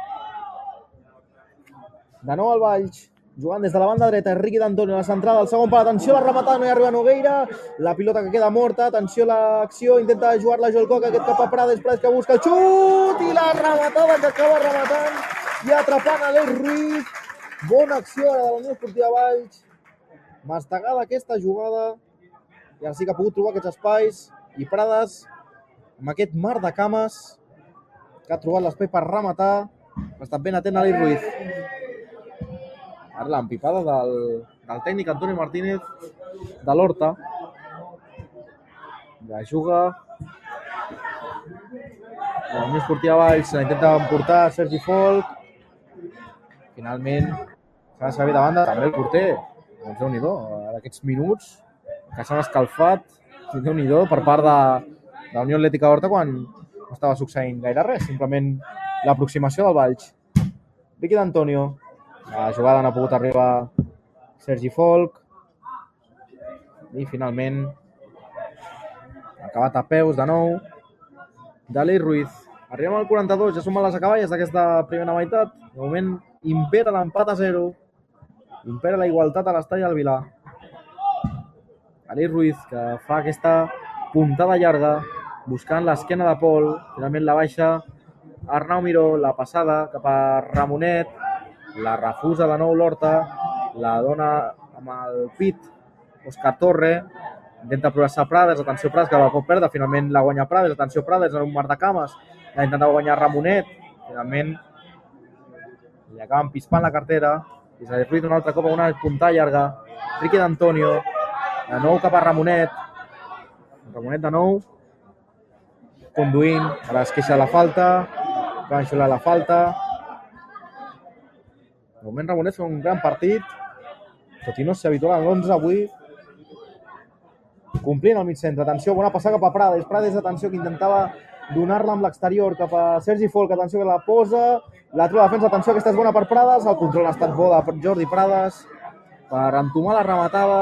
Speaker 1: De nou al Valls. Jugant des de la banda dreta, Enrique D'Antonio, la centrada, el segon pal, atenció a la rematada, no hi arriba Nogueira, la pilota que queda morta, atenció a l'acció, intenta jugar-la Joel Koch, aquest cap a Prades, Prades que busca el xut, i la rematada que acaba rematant i atrapant a l'Eix Ruiz. Bona acció ara de la Unió Esportiva Valls, mastegada aquesta jugada, i ara sí que ha pogut trobar aquests espais, i Prades, amb aquest mar de cames, que ha trobat l'espai per rematar, ha estat ben atent a l'Eix Ruiz. Ara l'empipada del, del tècnic Antonio Martínez de l'Horta. La juga. La Unió Esportiva Valls la intenta emportar Sergi Folk. Finalment s'ha de servir de banda també el porter. Doncs Déu-n'hi-do, en aquests minuts que s'han escalfat, Déu-n'hi-do, per part de, de la Unió Atlètica Horta quan no estava succeint gaire res, simplement l'aproximació del Valls. Riqui D'Antonio. La jugada no ha pogut arribar Sergi Folk i finalment ha acabat a peus de nou de l'Eix Ruiz. Arribem al quaranta-dos, ja som a les acaballes d'aquesta primera meitat. De moment impera l'empat a zero, impera la igualtat a l'Estadi del Vilar. Aleix Ruiz, que fa aquesta puntada llarga, buscant l'esquena de Pol, finalment la baixa Arnau Miró, la passada cap a Ramonet, la refusa de nou l'Horta, la dona amb el pit Òscar Torre, intenta progressar Prades, atenció Prades, que la pot perdre, finalment la guanya Prades, atenció Prades, en un mar de cames, la intenta guanyar Ramonet, finalment li acaben pispant la cartera, i s'ha desfruit un altre cop a una puntada llarga, Riqui d'Antonio, de nou cap a Ramonet, Ramonet de nou, conduint, ara es queixa de la falta, van xular la falta. De moment Ramonet fa un gran partit, tot i no ser habitual en l'onze avui, complint al mig centre. Atenció, bona passada cap a Prades. Prades, atenció, que intentava donar-la amb l'exterior cap a Sergi Folk. Atenció, que la posa. La troba defensa. Atenció, aquesta és bona per Prades. El control ha estat bo de Jordi Prades per entomar la rematada.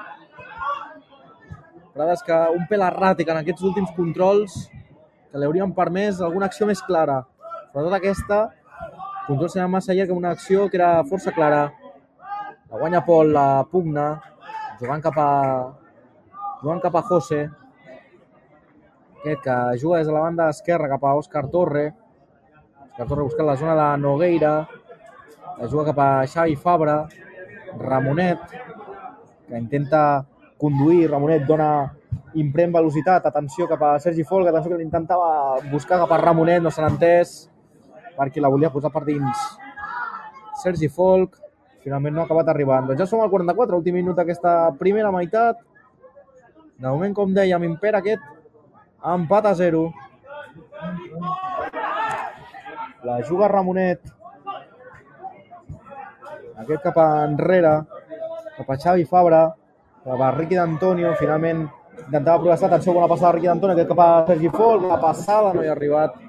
Speaker 1: Prades que un pèl erràtic en aquests últims controls que li haurien permès alguna acció més clara. Sobretot aquesta, control sembla massa allà que una acció que era força clara. La guanya Pol, la pugna, jugant cap a jugant cap a José, aquest que juga des de la banda esquerra cap a Òscar Torre. Òscar Torre buscant la zona de Nogueira, la juga cap a Xavi Fabra, Ramonet, que intenta conduir, Ramonet dona imprèn velocitat, atenció cap a Sergi Folk, atenció que l'intentava buscar cap a Ramonet, no se n'ha entès, perquè la volia posar per dins Sergi Folk, finalment no ha acabat arribant. Doncs ja som al quaranta-quatre, últim minut d'aquesta primera meitat. De moment, com dèiem, impera aquest empat a zero. La juga Ramonet. Aquest cap enrere, cap a Xavi Fabra, cap a Riqui d'Antonio, finalment intentava progressar, atenció, bona passada de Riqui d'Antonio, aquest cap a Sergi Folk, la passada no hi ha arribat.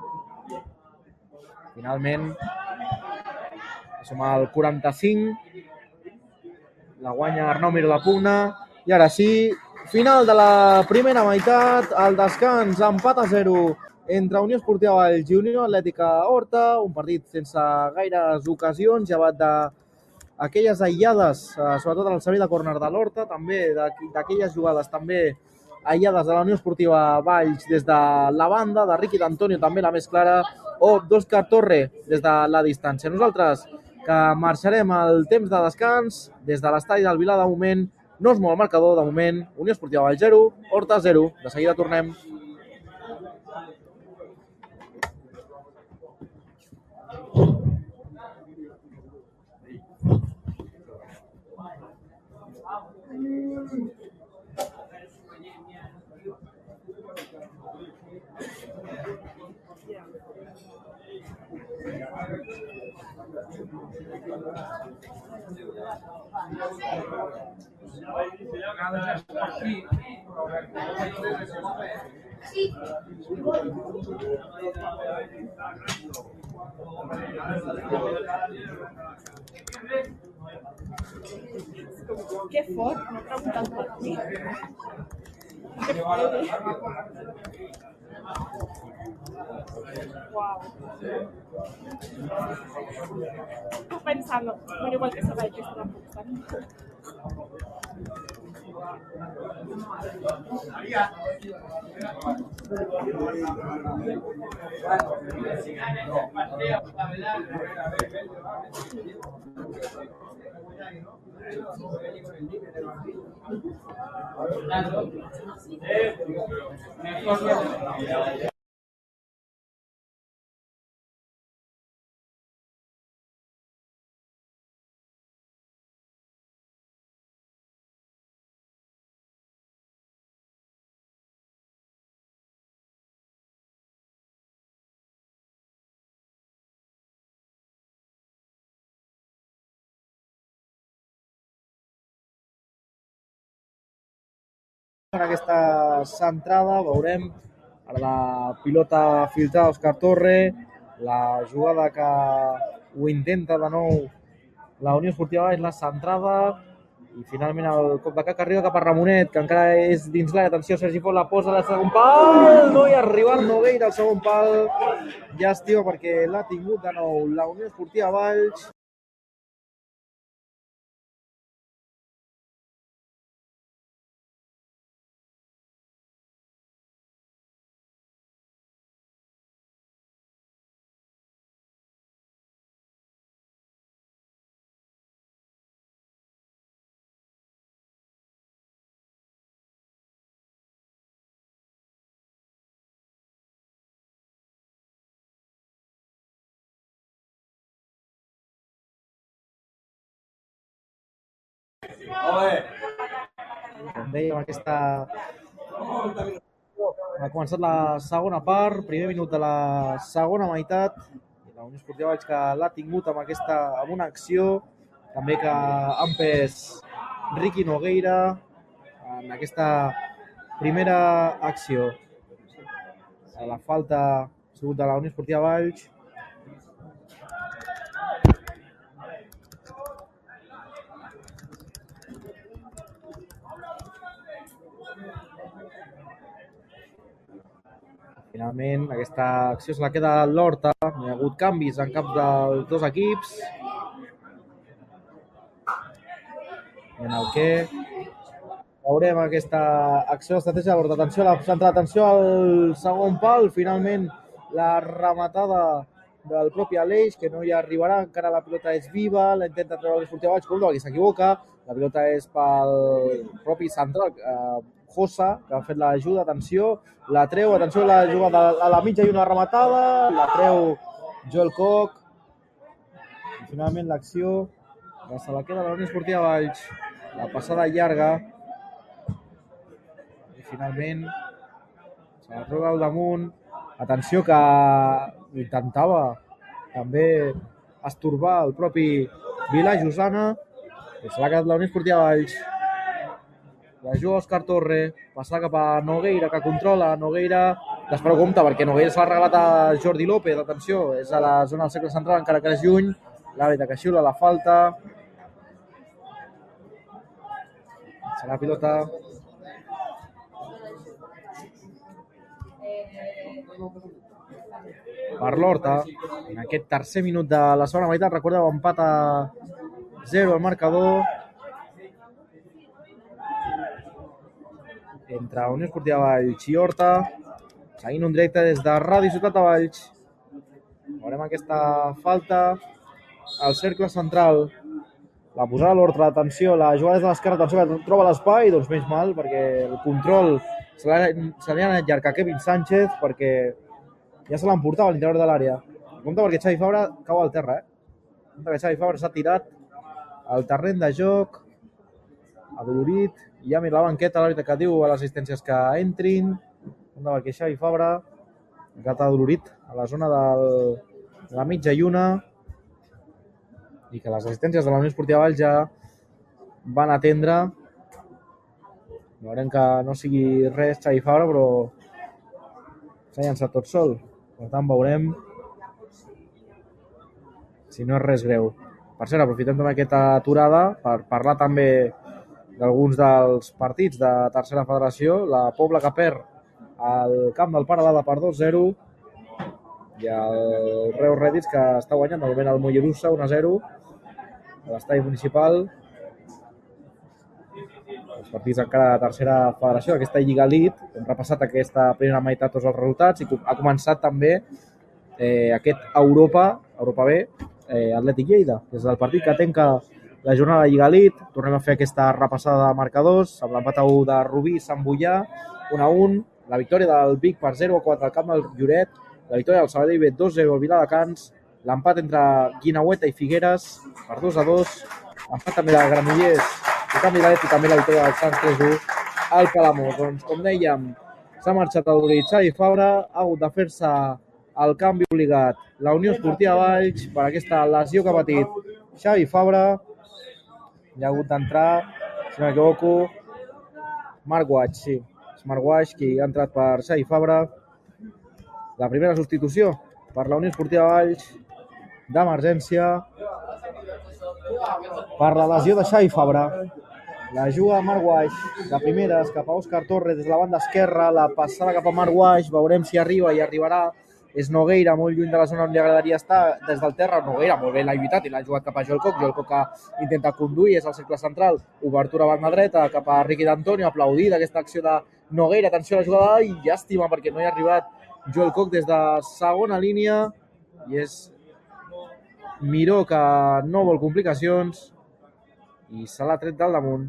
Speaker 1: Finalment, som al quaranta-cinc, la guanya Arnau Mir la pugna, i ara sí, final de la primera meitat, el descans, empat a zero entre Unió Esportiva Valls i Unió Atlètica Horta, un partit sense gaires ocasions, llevat d'aquelles aïllades, sobretot en el servei de córner de l'Horta, també d'aquelles jugades també aïllades de la Unió Esportiva Valls des de la banda, de Riqui d'Antonio també la més clara, o d'Òscar Torre des de la distància. Nosaltres que marxarem al temps de descans des de l'estadi del Vilar. De moment no es mou el marcador, de moment Unió Esportiva Valls zero, Horta zero. De seguida tornem.
Speaker 2: Que fort, no preguntant per mi. Uau. Estic pensant, bueno, igual que saber que estarà pensant.
Speaker 1: En aquesta centrada veurem la pilota filtrada d'Òscar Torre, la jugada que ho intenta de nou la Unió Esportiva és la centrada i finalment el cop de cap que arriba cap a Ramonet, que encara és dins l'àrea. Atenció, Sergi Font la posa al segon pal, no hi ha arribat Nogueira al segon pal, llàstima perquè l'ha tingut de nou la Unió Esportiva Valls. Com dèiem, aquesta... Ha començat la segona part, primer minut de la segona meitat. La Unió Esportiva Valls que l'ha tingut amb, aquesta, amb una acció, també que ha empès Riqui Nogueira en aquesta primera acció. La falta ha sigut de la Unió Esportiva Valls. Finalment, aquesta acció se la queda l'Horta. No hi ha hagut canvis en cap dels dos equips. En el que veurem aquesta acció d'estratègia de l'Horta. Atenció a la centrada, atenció al segon pal. Finalment, la rematada del propi Aleix, que no hi arribarà. Encara la pilota és viva, la intenta treure l'Esportiva Valls, com que s'equivoca. La pilota és pel propi central, eh, Josa, que ha fet l'ajuda, atenció, la treu, atenció, la jugada a la mitja i una rematada, la treu Joel Koch. I finalment l'acció que se la queda la Unió Esportiva Valls, la passada llarga, i finalment se la treu al damunt. Atenció que intentava també estorbar el propi Vila Josana, i se l'ha quedat la Unió Esportiva Valls. La juga Òscar Torre, passa cap a Nogueira, que controla. Nogueira, després compte, perquè Nogueira se l'ha regalat a Jordi López. Atenció, és a la zona del cercle central, encara que és lluny. L'àrbitre que xiula la falta. Serà pilota. Per l'Horta, en aquest tercer minut de la segona meitat, recordeu, empat a zero al marcador. Entre Unió Esportiva Valls i Horta, seguint un directe des de Ràdio Ciutat de Valls. Veurem aquesta falta al cercle central. La posada a l'Horta, atenció, la jugada des de l'esquerra, atenció, que troba l'espai, doncs menys mal, perquè el control se li ha anat llarg a Kevin Sánchez, perquè ja se l'emportava a l'interior de l'àrea. Compte perquè Xavi Fabra cau al terra, eh? Compte que Xavi Fabra s'ha tirat al terreny de joc, adolorit, i ja mira la banqueta, l'àrbitre que diu a les assistències que entrin. Compte perquè Xavi Fabra ha quedat adolorit a la zona de la mitja lluna, i que les assistències de la Unió Esportiva Valls ja van atendre. Veurem que no sigui res Xavi Fabra, però s'ha llançat tot sol. Per tant, veurem si no és res greu. Per cert, aprofitem també aquesta aturada per parlar també d'alguns dels partits de tercera federació. La Pobla que perd al camp del Paralada per dos zero, i el Reus Redis que està guanyant de moment el Mollerussa un a zero a l'estadi municipal. Els partits encara de tercera federació d'aquesta Lliga Elite. Hem repassat aquesta primera meitat tots els resultats i ha començat també eh, aquest Europa, Europa B, eh, Atlètic Lleida. Des del partit que tanca la jornada de Lliga Elite, tornem a fer aquesta repassada de marcadors amb l'empat a u de Rubí i Sant Boià, un a un, la victòria del Vic per zero a quatre al camp del Lloret, la victòria del Sabadell B dos zero al Viladecans, l'empat entre Guinaueta i Figueres per dos a dos, l'empat també de Granollers i canvi d'Alet, i també la victòria del Sants tres u al Palamós. Doncs, com dèiem, s'ha marxat a l'Urit Xavi Fabra, ha hagut de fer-se el canvi obligat la Unió Esportiva Valls per aquesta lesió que ha patit Xavi Fabra. Hi ha hagut d'entrar, si no m'equivoco, Marc Guaig, sí. És Marc Guaig qui ha entrat per Xavi Fabra. La primera substitució per la Unió Esportiva Valls d'emergència per la lesió de Xavi Fabra. La juga Marc Guaig, de primeres cap a Òscar Torres des de la banda esquerra, la passada cap a Marc Guaig, veurem si arriba i arribarà. És Nogueira, molt lluny de la zona on li agradaria estar, des del terra. Nogueira molt bé l'ha lluitat i l'ha jugat cap a Joel Koch. Joel Koch que intenta conduir, és al cercle central, obertura a banda dreta cap a Riqui d'Antonio, aplaudida aquesta acció de Nogueira. Atenció a la jugada, i llàstima perquè no hi ha arribat Joel Koch des de segona línia, i és Miró que no vol complicacions i se l'ha tret del damunt.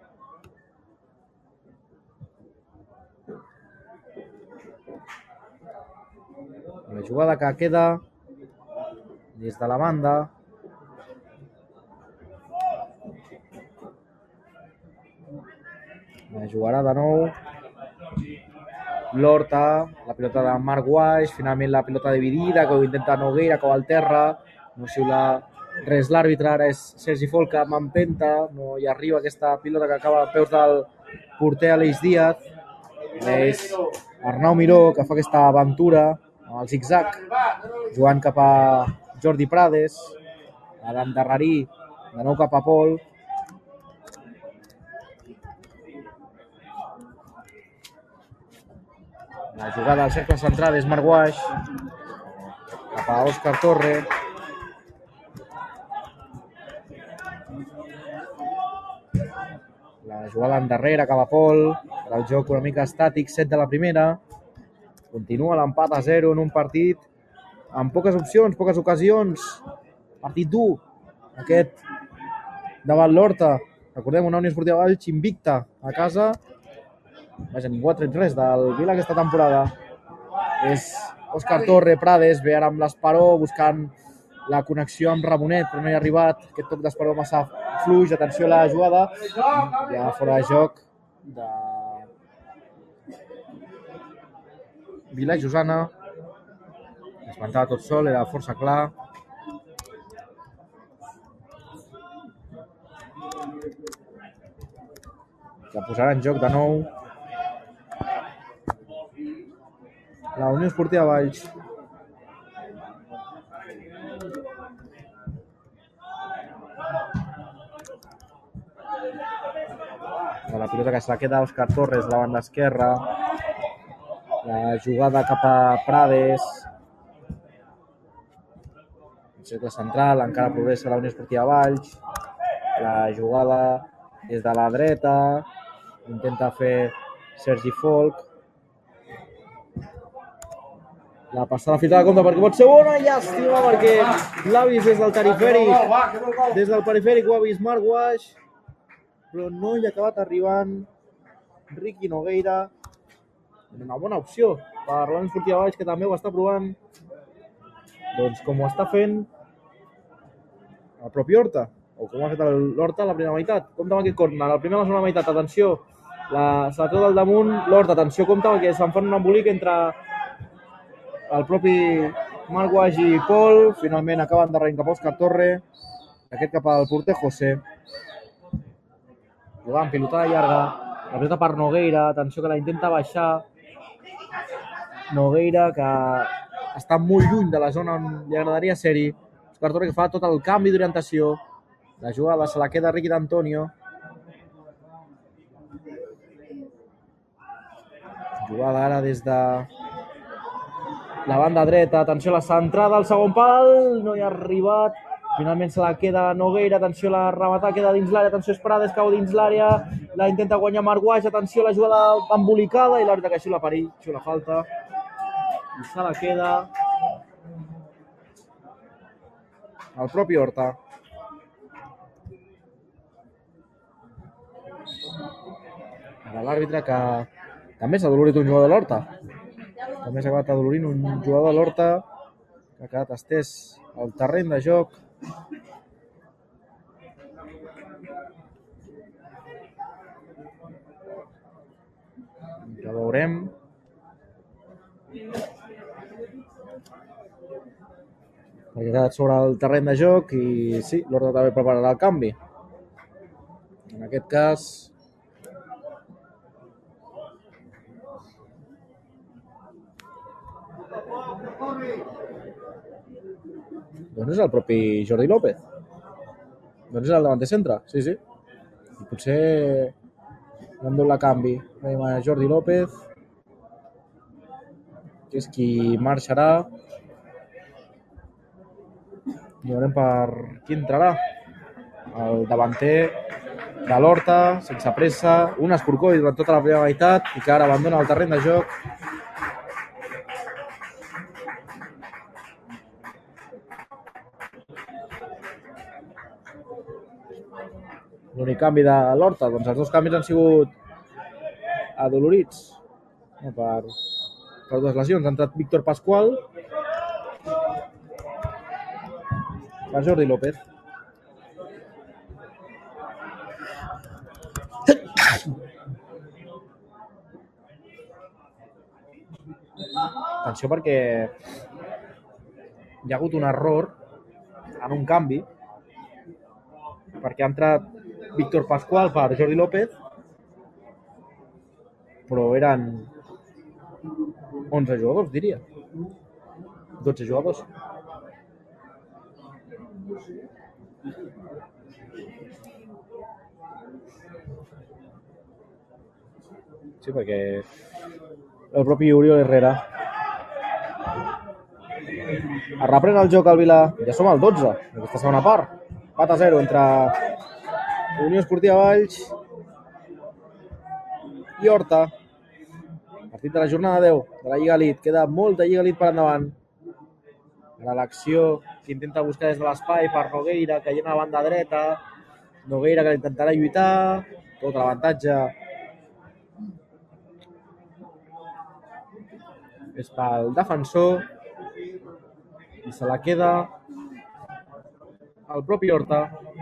Speaker 1: La jugada que queda des de la banda. Jugarà de nou l'Horta, la pilota de Marc Guaix, finalment la pilota dividida, que ho intenta Nogueira, que va al terra, no xiula res l'àrbitre, ara és Sergi Folca amb empenta, no hi arriba aquesta pilota que acaba a peus del porter Aleix Díaz, és Arnau Miró, que fa aquesta aventura amb el zig-zag, jugant cap a Jordi Prades, ha d'endarrerir de nou cap a Pol. La jugada al cercle central és Marc Guaix, cap a Òscar Torre. La jugada endarrere cap a Pol, el joc una mica estàtic, set de la primera. Continua l'empat a zero en un partit amb poques opcions, poques ocasions. Partit dur, aquest davant l'Horta. Recordem, una Unió Esportiva Valls invicta a casa. Vaja, ningú ha tret res del Vila aquesta temporada. És Òscar Torre, Prades, ve ara amb l'Esperó buscant la connexió amb Ramonet, però no hi ha arribat. Aquest toc d'Esperó massa fluix, atenció a la jugada. Ja fora de joc de Vila i Josana. Es ventava tot sol, era força clar. Que posarà en joc de nou la Unió Esportiva Valls. La pilota que se la queda Òscar Torres, la banda esquerra. La jugada cap a Prades. El cercle central, encara progressa la Unió Esportiva Valls. La jugada des de la dreta. Intenta fer Sergi Folk. La passada filtrada de compte perquè pot ser bona, llàstima perquè l'ha vist des del perifèric. Des del perifèric ho ha vist Marc Guaix, però no hi ha acabat arribant Riqui Nogueira. Una bona opció per la Unió Esportiva Valls, que també ho està provant, doncs com ho està fent el propi Horta, o com ho ha fet l'Horta a la primera meitat. Compte amb aquest corner, la primera i la segona meitat, atenció, la, se la treu del damunt l'Horta, atenció, compte perquè se'n fan un embolic entre el propi Marc Guaix i Pol. Finalment acaben darrere cap a Òscar Torre, aquest cap al porter José. Jugant pilotada llarga, la pilota per Nogueira, atenció que la intenta baixar. Nogueira, que està molt lluny de la zona on li agradaria ser-hi. Òscar Torre, que fa tot el canvi d'orientació. La jugada se la queda Riqui d'Antonio. Jugada ara des de la banda dreta, atenció a la centrada, al segon pal, no hi ha arribat. Finalment se la queda Nogueira, atenció a la rematada, queda dins l'àrea, atenció a Prades, cau dins l'àrea, la intenta guanyar Marc Guaix, atenció a la jugada embolicada i l'àrbitre que xiula perill, xiula falta. I se la queda el propi Horta. Ara l'àrbitre que també s'ha adolorit un jugador de l'Horta. També s'ha acabat adolorint un jugador de l'Horta que ha quedat estès al terreny de joc. Ja veurem. Perquè ha quedat sobre el terreny de joc i sí, l'Horta també prepararà el canvi. En aquest cas doncs és el propi Jordi López. Doncs és el davanter centre, sí, sí. I potser han dut la canvi. Veiem a Jordi López, que és qui marxarà. I veurem per qui entrarà. El davanter de l'Horta, sense pressa, un escorcoll durant tota la primera meitat i que ara abandona el terreny de joc. L'únic canvi de l'Horta, doncs els dos canvis han sigut adolorits per, per dues lesions. Ha entrat Víctor Pascual per Jordi López. atenció perquè hi ha hagut un error en un canvi, perquè ha entrat Víctor Pascual per Jordi López, però eren onze jugadors, diria. dotze jugadors. Sí, perquè el propi Oriol Herrera es reprèn el joc al Vila. Ja som al dotze, aquesta segona part. Empat a zero entre Unió Esportiva Valls i Horta. Partit de la jornada deu de la Lliga Elite. Queda molta Lliga Elite per endavant. Ara l'acció que intenta buscar des de l'espai per Nogueira, caient a la banda dreta. Nogueira que intentarà lluitar. Tot l'avantatge és pel defensor i se la queda el propi Horta.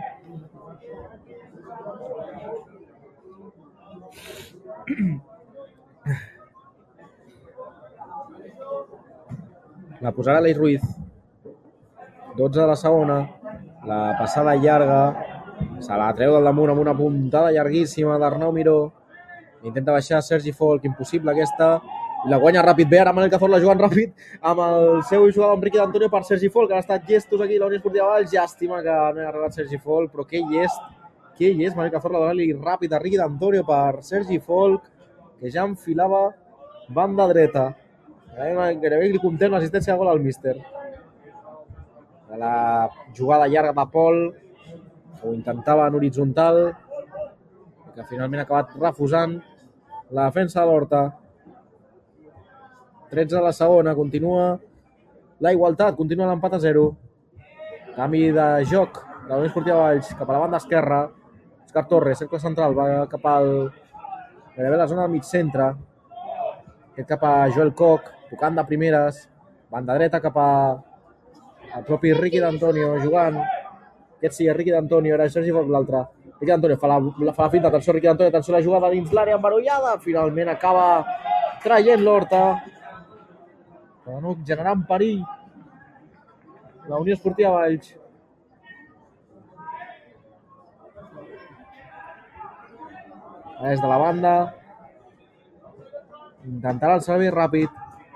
Speaker 1: La posarà l'Eix Ruiz. dotze de la segona. La passada llarga. Se la treu del damunt amb una puntada llarguíssima d'Arnau Miró. Intenta baixar Sergi Folk. Impossible aquesta. I la guanya ràpid bé. Ara Manel Cazorla jugant ràpid amb el seu jugador amb Riqui d'Antonio per Sergi Folk. Han estat gestos aquí a la Unió Esportiva Valls. Llàstima que no hi ha arribat Sergi Folk, però que llest. Que llest Manel Cazorla donant-li ràpid a Riqui d'Antonio per Sergi Folk, que ja enfilava banda dreta. Gairebé li comptem l'assistència de gol al míster. De la jugada llarga de Pol, que ho intentava en horitzontal, que finalment ha acabat refusant la defensa de l'Horta. tretze de la segona, continua la igualtat, continua l'empat a zero. Canvi de joc de la Unió Esportiva Valls cap a la banda esquerra. Òscar Torres, cercle central, va cap al gairebé la zona del mig centre. Aquest cap a Joel Koch, tocant de primeres. Banda dreta cap a el propi Riqui d'Antonio, jugant. Aquest sí, Riqui d'Antonio, era Sergi Folk l'altre. Riqui d'Antonio fa la, fa la finta, atenció Riqui d'Antonio, atenció la jugada dins l'àrea embarullada. Finalment acaba traient l'Horta, per no generar en perill la Unió Esportiva Valls. Des de la banda intentarà el servei ràpid.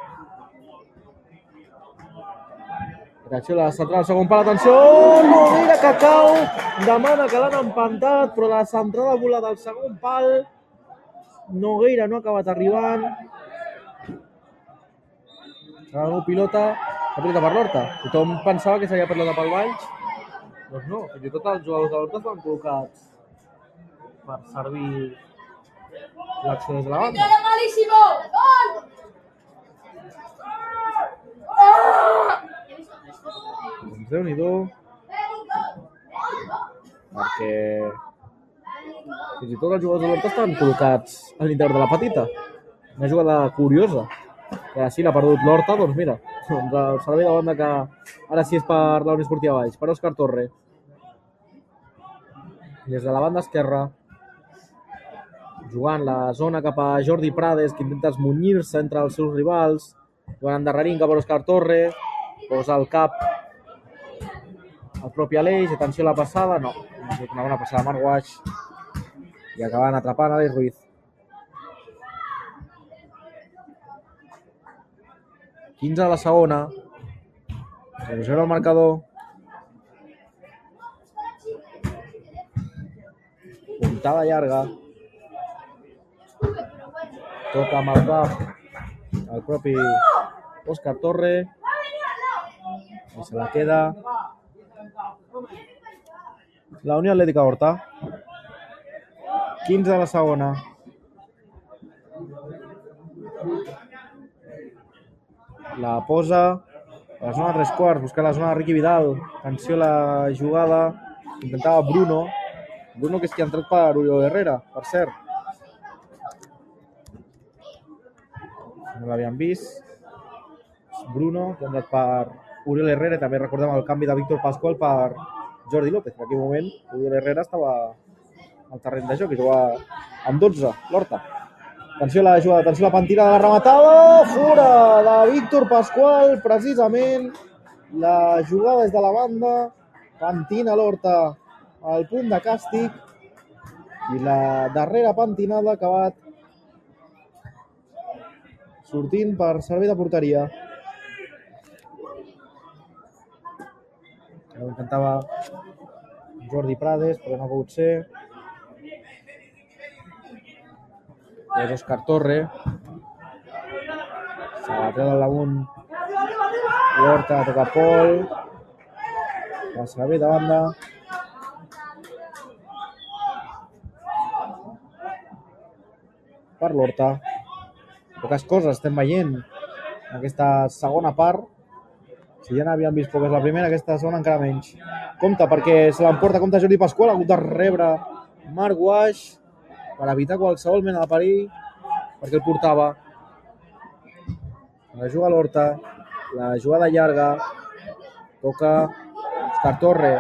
Speaker 1: Reacció de la central, segon pal, atenció! Nogueira que cau, demana que l'han empantat, però la centrada vola del segon pal. Nogueira no ha acabat arribant. Serà una pilota, la pilota per l'Horta. Tothom pensava que seria pilota pel Valls. Doncs no, fins i tot els jugadors de l'Horta estan col·locats per servir l'acció des de la banda. Doncs Déu-n'hi-do, perquè fins i tot els jugadors de l'Horta estan col·locats a l'interior de la petita. Una jugada curiosa, que sí l'ha perdut l'Horta, doncs mira, doncs el servei de banda que ara sí és per la Unió Esportiva Valls, per Òscar Torre. Des de la banda esquerra, jugant la zona cap a Jordi Prades, que intenta esmunyir-se entre els seus rivals, jugant endarrerint cap a Òscar Torre, posa el cap al propi Aleix, atenció a la passada, no, no ha sigut una bona passada Marc Guaix, i acaben atrapant Aleix Ruiz. quinze de la segona, zero zero al marcador. Puntada llarga. Toca amb el cap el propi Òscar Torre. I se la queda la Unió Atlètica Horta. quinze de la segona. La posa a la zona de tres quarts, buscar la zona de Riqui Vidal. Atenció a la jugada. Intentava Bruno. Bruno, que és qui ha entrat per Oriol Herrera, per cert. No l'havíem vist. Bruno, que ha entrat per Oriol Herrera. També recordem el canvi de Víctor Pascual per Jordi López. En aquell moment, Oriol Herrera estava al terreny de joc i jugava amb dotze, l'Horta. Atenció a la jugada, atenció a la pentina de la rematada, fora de Víctor Pasqual, precisament. La jugada és de la banda, pentina l'Horta al punt de càstig i la darrera pentinada ha acabat sortint per servei de porteria. Ho intentava Jordi Prades, però no ha pogut ser. És Òscar Torre. Se la treu al damunt. L'Horta toca Pol. Va servei de banda. Per l'Horta. Poques coses estem veient en aquesta segona part. Si ja n'havíem vist poques la primera, aquesta segona encara menys. Compte, perquè se l'emporta, compte Jordi Pasqual, ha hagut de rebre Marc Guaix per evitar qualsevol mena de perill, perquè el portava. La juga l'Horta, la jugada llarga, toca Òscar Torre.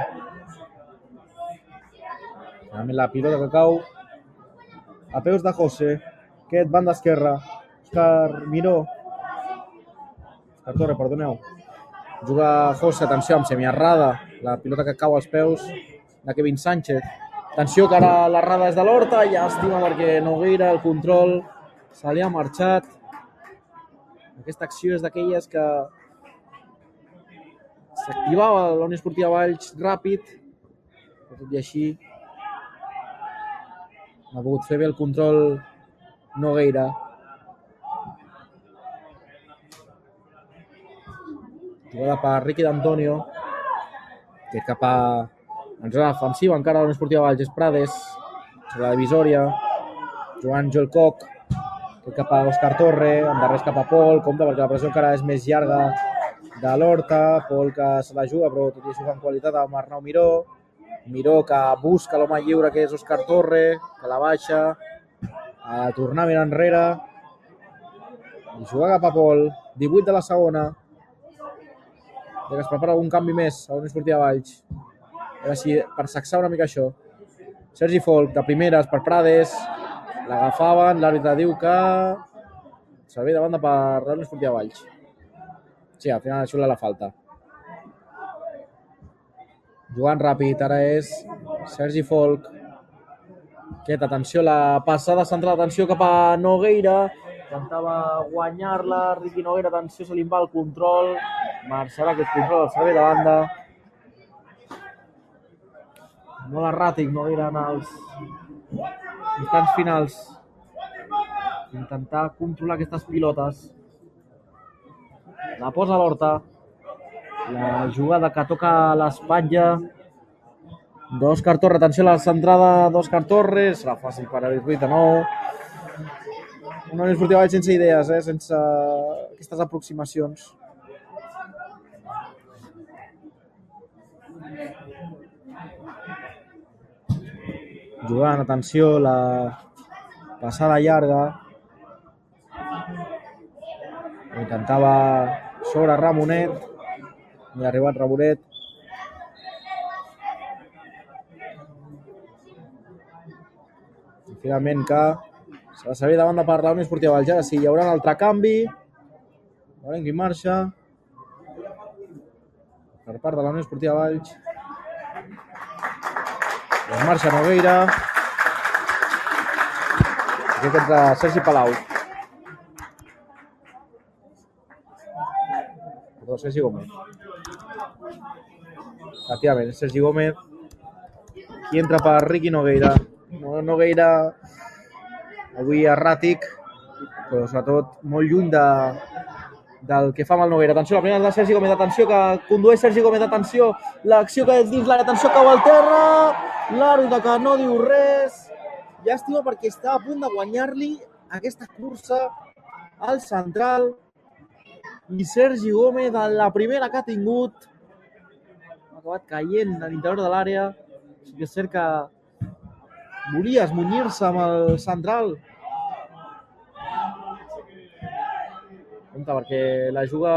Speaker 1: Finalment la pilota que cau a peus de José, aquest banda esquerra, Òscar Miró. Òscar Torre, perdoneu. Juga José, atenció, amb semiarrada, la pilota que cau als peus de Kevin Sánchez. Atenció que ara l'errada és de l'Horta, llàstima perquè Nogueira, el control, se li ha marxat. Aquesta acció és d'aquelles que s'activava la Unió Esportiva Valls ràpid, però tot i així ha pogut fer bé el control Nogueira. Jugada per Riqui D'Antonio, que cap a en zona defensiva, encara la Unió Esportiva Valls és Prades, sobre la divisòria, jugant Joel Koch, que cap a Òscar Torre, endarrers cap a Pol, compte perquè la pressió encara és més llarga de l'Horta, Pol que se l'ajuda, però tot i això fa en qualitat amb Arnau Miró, Miró que busca l'home lliure que és Òscar Torre, que la baixa, a tornar a mirar enrere, i jugar cap a Pol, divuit de la segona, que es prepara algun canvi més a la Unió Esportiva Valls. A veure si per sacsar una mica això. Sergi Folk, de primeres per Prades, l'agafaven, l'àrbitre diu que servei de banda per la Unió Esportiva Valls. Sí, al final xuta la falta. Jugant ràpid, ara és Sergi Folk. Aquesta, atenció, la passada central, atenció cap a Nogueira, intentava guanyar-la, Riqui Nogueira, atenció, se li va el control, marxarà aquest control al servei de banda. Molt erràtic Nogueira en els instants finals. Intentar controlar aquestes pilotes. La posa l'Horta. La jugada que toca a l'espatlla d'Òscar Torre. Atenció a la centrada d'Òscar Torre. Serà fàcil per a Ruiz de nou. Una Unió Esportiva Valls sense idees, eh? Sense aquestes aproximacions. Jugant, atenció, la passada llarga. Intentava sobre Ramonet. No hi ha arribat Ramonet. I finalment que s'ha de servir de banda per la Unió Esportiva Valls. Ara sí, hi haurà un altre canvi. Veurem qui marxa. Per part de la Unió Esportiva Valls. Doncs marxa Nogueira. Aquí contra Sergi Palau. Perdó, Sergi Gómez. Efectivament, Sergi Gómez. Qui entra per Riqui Nogueira. Nogueira avui erràtic, però sobretot molt lluny de, del que fa amb el Nogueira. Atenció, la primera és de Sergi Gómez, atenció, que condueix Sergi Gómez, atenció, l'acció que és dins l'àrea, atenció, cau al terra, l'àrbitre que no diu res. Llàstima perquè està a punt de guanyar-li aquesta cursa al central i Sergi Gómez, en la primera que ha tingut, ha acabat caient a l'interior de l'àrea. Sí que és cert que volia esmunyir-se amb el central. Compte perquè la juga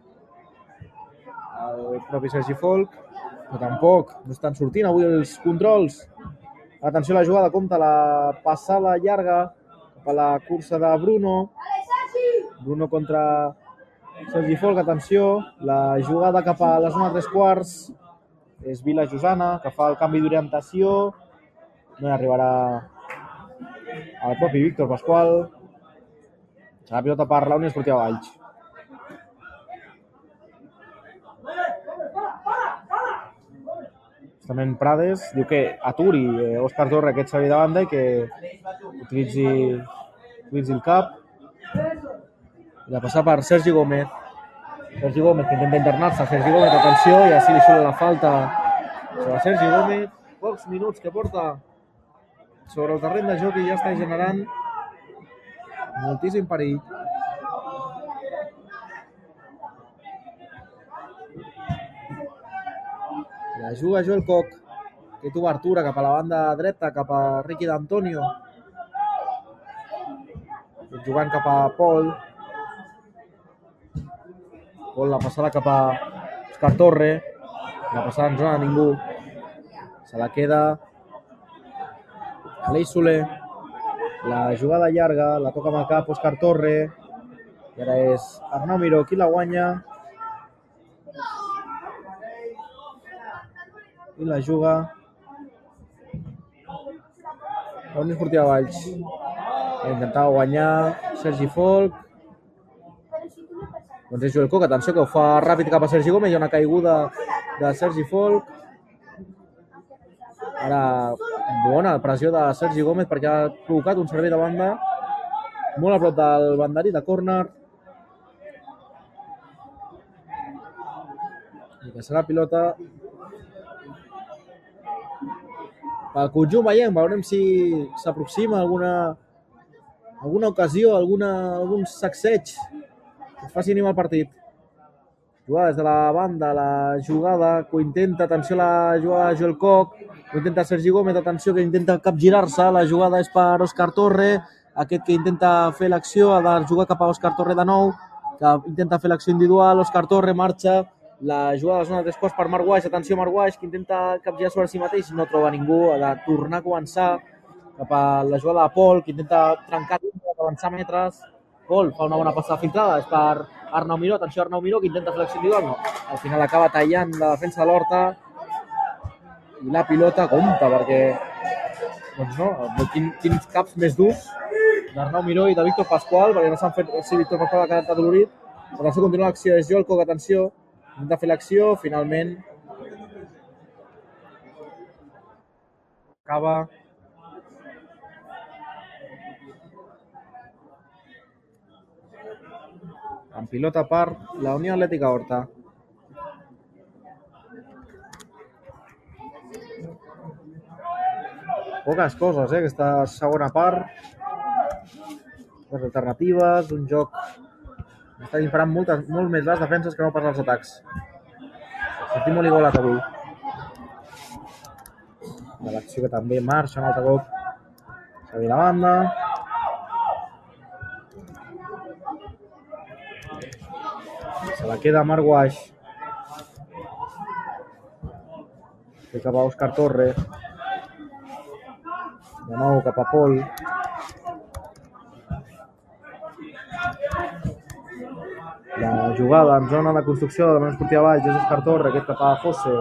Speaker 1: el propi Sergi Folk, però tampoc no estan sortint avui els controls. Atenció a la jugada, compte la passada llarga per la cursa de Bruno. Bruno contra Sergi Folk, atenció. La jugada cap a la zona tres quarts és Vila Josana, que fa el canvi d'orientació. No hi arribarà el propi Víctor Pasqual. Serà pilota per la Unió Esportiva Valls. Justament Prades diu que aturi eh, Òscar Torre aquest servei de banda i que utilitzi, utilitzi el cap. I de passar per Sergi Gómez. Sergi Gómez que intenta internar-se. Sergi Gómez, atenció, i així li xula la falta sobre Sergi Gómez. Pocs minuts que porta sobre el terreny de joc i ja està generant moltíssim perill. La juga Joel Koch. Aquesta obertura cap a la banda dreta, cap a Ricky D'Antonio. Jugant cap a Pol. Pol la passada cap a Òscar Torre. La passada en zona de ningú. Se la queda Aleix Soler. La jugada llarga, la toca amb el cap Òscar Torre. I ara és Arnau Miró qui la guanya. I la juga la Unió Esportiva Valls. Intentava guanyar Sergi Folk. Doncs és Joel Koch, atenció que ho fa ràpid cap a Sergi Gómez. Hi ha una caiguda de Sergi Folk. Ara bona pressió de Sergi Gómez perquè ha provocat un servei de banda molt a prop del banderí de córner. I que serà pilota pel conjunt veiem, veurem si s'aproxima alguna alguna ocasió, alguna, algun sacseig que es faci animar el partit. Jugada des de la banda, la jugada que intenta, atenció la jugada de Joel Koch, que intenta Sergi Gómez, atenció que intenta capgirar-se, la jugada és per Òscar Torre, aquest que intenta fer l'acció, ha de jugar cap a Òscar Torre de nou, que intenta fer l'acció individual, Òscar Torre marxa, la jugada de la zona de tres quarts per Marc Guaix, atenció Marc Guaix, que intenta capgirar sobre si mateix, no troba ningú, ha de tornar a començar cap a la jugada de Pol, que intenta trencar, avançar metres. Pol fa una bona passada filtrada, és per Arnau Miró, atenció Arnau Miró, que intenta fer l'acció individual, no. Al final acaba tallant la defensa de l'Horta i la pilota compta perquè, doncs no, quin, quins caps més durs d'Arnau Miró i de Víctor Pasqual, perquè no s'han fet, sí, Víctor Pasqual ha quedat adolorit. Atenció, continua l'acció, és Joel Koch, atenció, intenta fer l'acció, finalment acaba amb pilota per la Unió Atlètica Horta. Poques coses, eh, aquesta segona part. Les alternatives, un joc que està disparant moltes, molt més les defenses que no pas els atacs. Sentim molt igualat avui. De l'acció que també marxa un altre cop. Servei de banda. Se la queda Marc Guaix. Té cap a Òscar Torre. De nou cap a Pol. La jugada en zona de construcció de la Unió Esportiva Valls és Òscar Torre, aquest cap a José.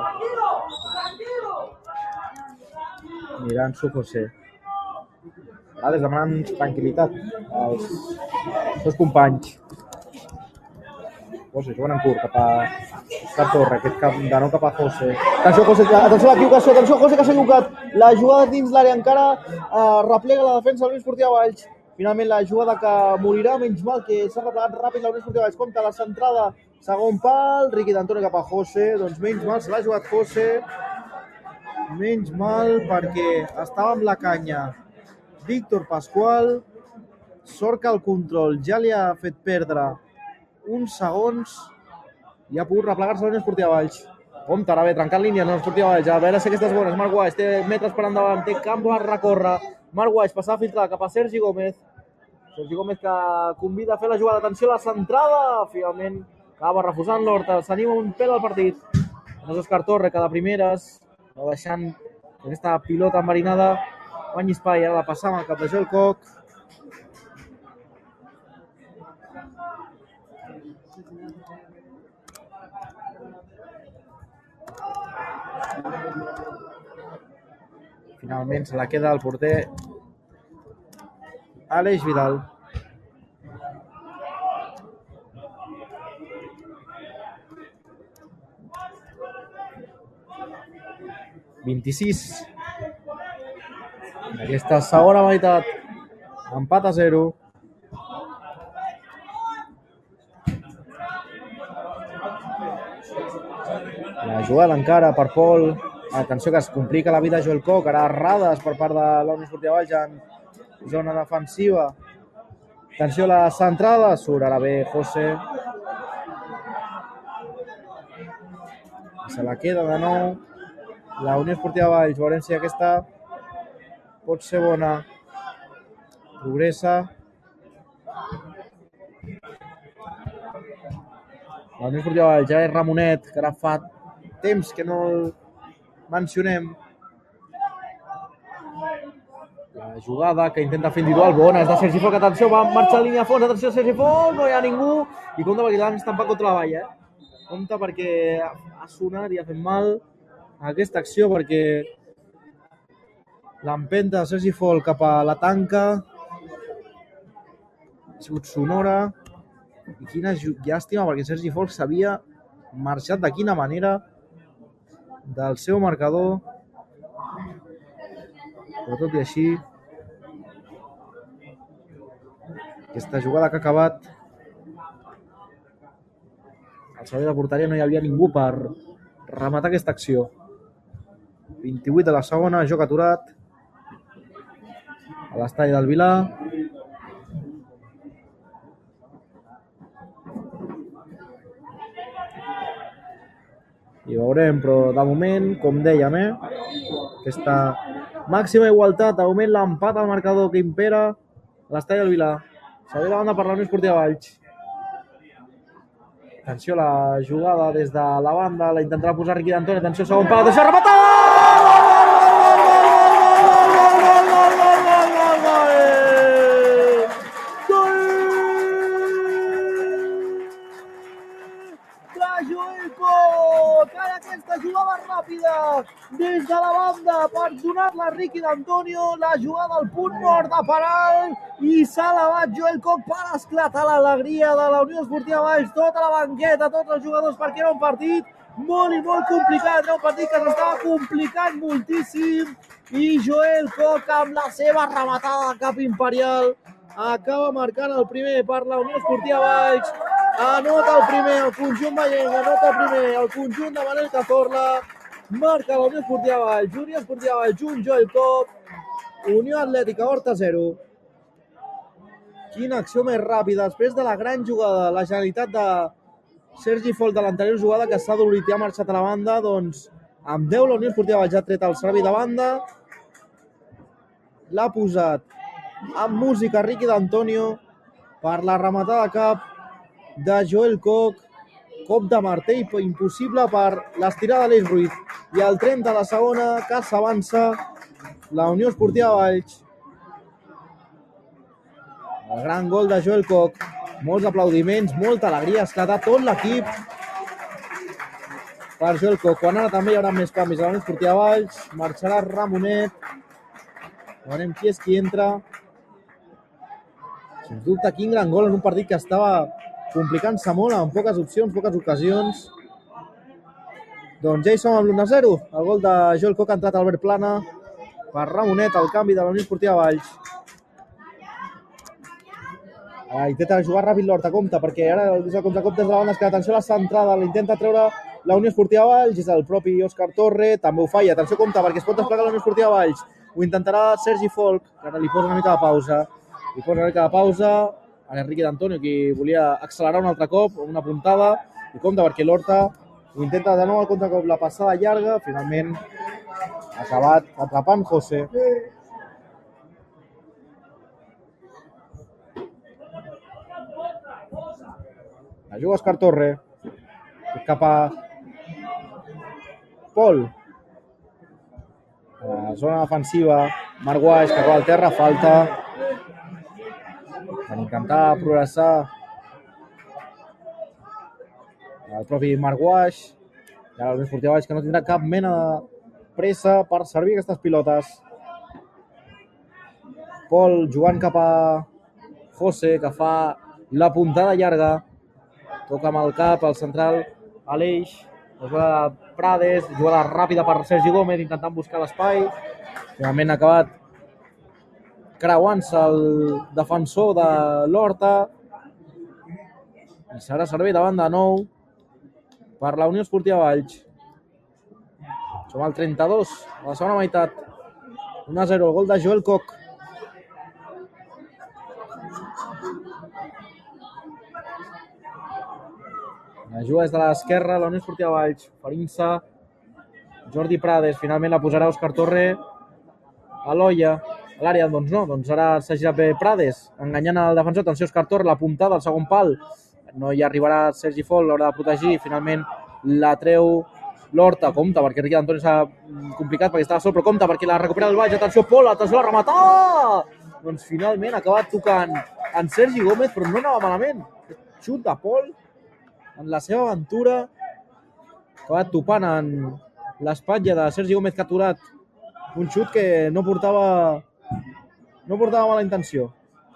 Speaker 1: Mirant su José. Ara des demanant tranquil·litat als seus companys. José jugant en curt cap a Òscar Torre, aquest cap de nou cap a José. Atenció, José, atenció a l'equivocació, atenció, José que s'ha equivocat. La jugada dins l'àrea encara eh, replega la defensa de la Unió Esportiva Valls. Finalment la jugada que morirà, menys mal que s'ha replegat ràpid la Unió Esportiva Valls. Compte la centrada, segon pal, Ricky D'Antonio cap a José. Doncs menys mal, se l'ha jugat José. Menys mal perquè estava amb la canya Víctor Pasqual. Sort que el control ja li ha fet perdre uns segons i ha pogut replegar-se la Unió Esportiva Valls. Compte, ara bé, trencant línies la Unió Esportiva Valls. A veure si aquestes bones. Marc Guaix té metres per endavant, té camp per recórrer. Marc Guaix passava filtrada cap a Sergi Gómez. Sergi Gómez que convida a fer la jugada. Atenció a la centrada. Finalment acaba refusant l'Horta. S'anima un pèl al partit. És Òscar Torre, que de primeres, no deixant aquesta pilota enverinada guanyi espai. Ara la passava cap de Joel Koch. Finalment se la queda el porter Aleix Vidal. vint-i-sis. Aquesta segona meitat. Empat a zero. La jugada encara per Pol. Atenció que es complica la vida a Joel Coc. Ara errades per part de la Unió Esportiva Valls en zona defensiva. Atenció a la centrada. Surt ara bé José. Se la queda de nou la Unió Esportiva Valls. Veurem si aquesta pot ser bona. Progressa. La Unió Esportiva Valls, ja és Ramonet, que ara fa temps que no el mencionem. La jugada que intenta fer individual bona és de Sergi Folk. Atenció, va marxar a línia a fons. Atenció, Sergi Folk, no hi ha ningú. I compte perquè l'han estampat contra la valla. Eh? Compte perquè ha sonat i ha fet mal aquesta acció, perquè l'empenta de Sergi Folk cap a la tanca ha sigut sonora. I quina llàstima, perquè Sergi Folk s'havia marxat de quina manera del seu marcador. Però tot i així, aquesta jugada que ha acabat al servei de porteria no hi havia ningú per rematar aquesta acció. vint-i-vuit de la segona, joc aturat a l'estadi del Vilar. I veurem, però de moment, com dèiem, eh, aquesta màxima igualtat, de moment l'empat al marcador que impera a l'estadi del Vilar. S'ha de la banda per la Unió Esportiva Valls. Atenció a la jugada des de la banda, la intentarà posar Riqui d'Antoni. Atenció, segon pal, atenció, rematada! Jugada ràpida des de la banda per donar-la a Riqui d'Antonio, la jugada al punt mort de Peral i s'ha elevat Joel Coc per esclatar l'alegria de la Unió Esportiva Valls, tota la banqueta, tots els jugadors, perquè era un partit molt i molt complicat, era un partit que s'estava complicant moltíssim i Joel Coc amb la seva rematada de cap imperial acaba marcant el primer per la Unió Esportiva Valls. Anota el primer, el conjunt vallenc, anota el primer, el conjunt de Manel Cazorla, marca la Unió Esportiva Valls, Unió Esportiva Valls, un Joel Coc, Unió Atlètica Horta zero. Quina acció més ràpida, després de la gran jugada, la genialitat de Sergi Folk de l'anterior jugada que s'ha dolorit i ha marxat a la banda, doncs amb deu la Unió Esportiva Valls ha tret el servei de banda, l'ha posat amb música Riqui d'Antonio per la rematada de cap de Joel Coc, cop de martell impossible per l'estirada d'Aleix Ruiz. I el trenta de la segona, que s'avança la Unió Esportiva Valls. El gran gol de Joel Coc, molts aplaudiments, molta alegria, ha esclatat tot l'equip per Joel Coc. Quan ara també hi haurà més canvis a la Unió Esportiva Valls, marxarà Ramonet, veurem qui és qui entra. Sens dubte, quin gran gol en un partit que estava complicant-se molt, amb poques opcions, poques ocasions. Doncs ja hi som amb l'u a zero. El gol de Joel Coc ha entrat Albert Plana per Ramonet, el canvi de la Unió Esportiva Valls. Ara intenta jugar ràpid l'Horta, compte, perquè ara és el contracop des de la banda, es queda, atenció a la centrada, l'intenta treure la Unió Esportiva Valls, és el propi Òscar Torre, també ho falla, atenció, compte, perquè es pot desplegar la Unió Esportiva Valls. Ho intentarà Sergi Folk, que ara li posa una mica de pausa. Li posa una mica de pausa, ara Riqui d'Antonio, qui volia accelerar un altre cop, una puntada, i compte perquè l'Horta ho intenta de nou al contracop, la passada llarga, finalment ha acabat atrapant José. La juga Òscar Torre, cap a Pol. A la zona defensiva, Marguaix, que acaba al terra, falta. Per intentar progressar el propi Marguaix. I ara el Unió Esportiva Valls, que no tindrà cap mena de pressa per servir aquestes pilotes. Pol jugant cap a José, que fa la puntada llarga. Toca amb el cap, el central, Aleix. Jugada de Prades, jugada ràpida per Sergi Gómez, intentant buscar l'espai. Finalment ha acabat creuant-se el defensor de l'Horta. I serà servei davant de nou per la Unió Esportiva Valls. Som al trenta-dos, a la segona meitat. u a zero, el gol de Joel Koch. La juga des de l'esquerra, la Unió Esportiva Valls, oferint-se Jordi Prades. Finalment la posarà Òscar Torre a l'olla. A l'àrea, doncs no, doncs ara s'ha girat bé Prades, enganyant el defensor. Atenció, Òscar Torre, la puntada al segon pal. No hi arribarà Sergi Fol, l'haurà de protegir. Finalment la treu l'Horta. Compte, perquè Riqui d'Antoni s'ha complicat perquè estava sol, però compte perquè la recupera el Valls. Atenció, Pol, atenció a rematar! Doncs finalment ha acabat tocant en Sergi Gómez, però no anava malament. Xut de Pol en la seva aventura. Ha acabat topant en l'espatlla de Sergi Gómez, que ha aturat un xut que no portava no portava mala intenció.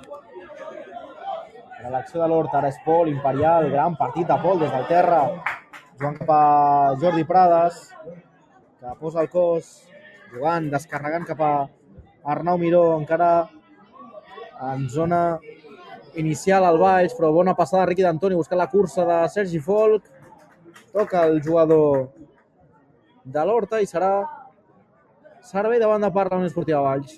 Speaker 1: L'acció de l'Horta, ara és Pol, Imperial, gran partit de Pol des del terra, jugant cap a Jordi Prades, que posa el cos, jugant, descarregant cap a Arnau Miró, encara en zona inicial al Valls, però bona passada de Riqui d'Antoni, buscant la cursa de Sergi Folk. Toca el jugador de l'Horta i serà servei davant de part de la Unió Esportiva Valls.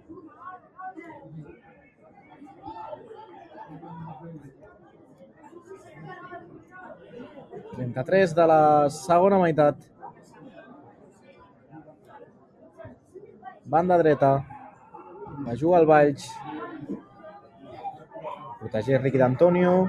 Speaker 1: trenta-tres de la segona meitat. Banda dreta. La juga el Valls. Protegeix Riqui d'Antonio.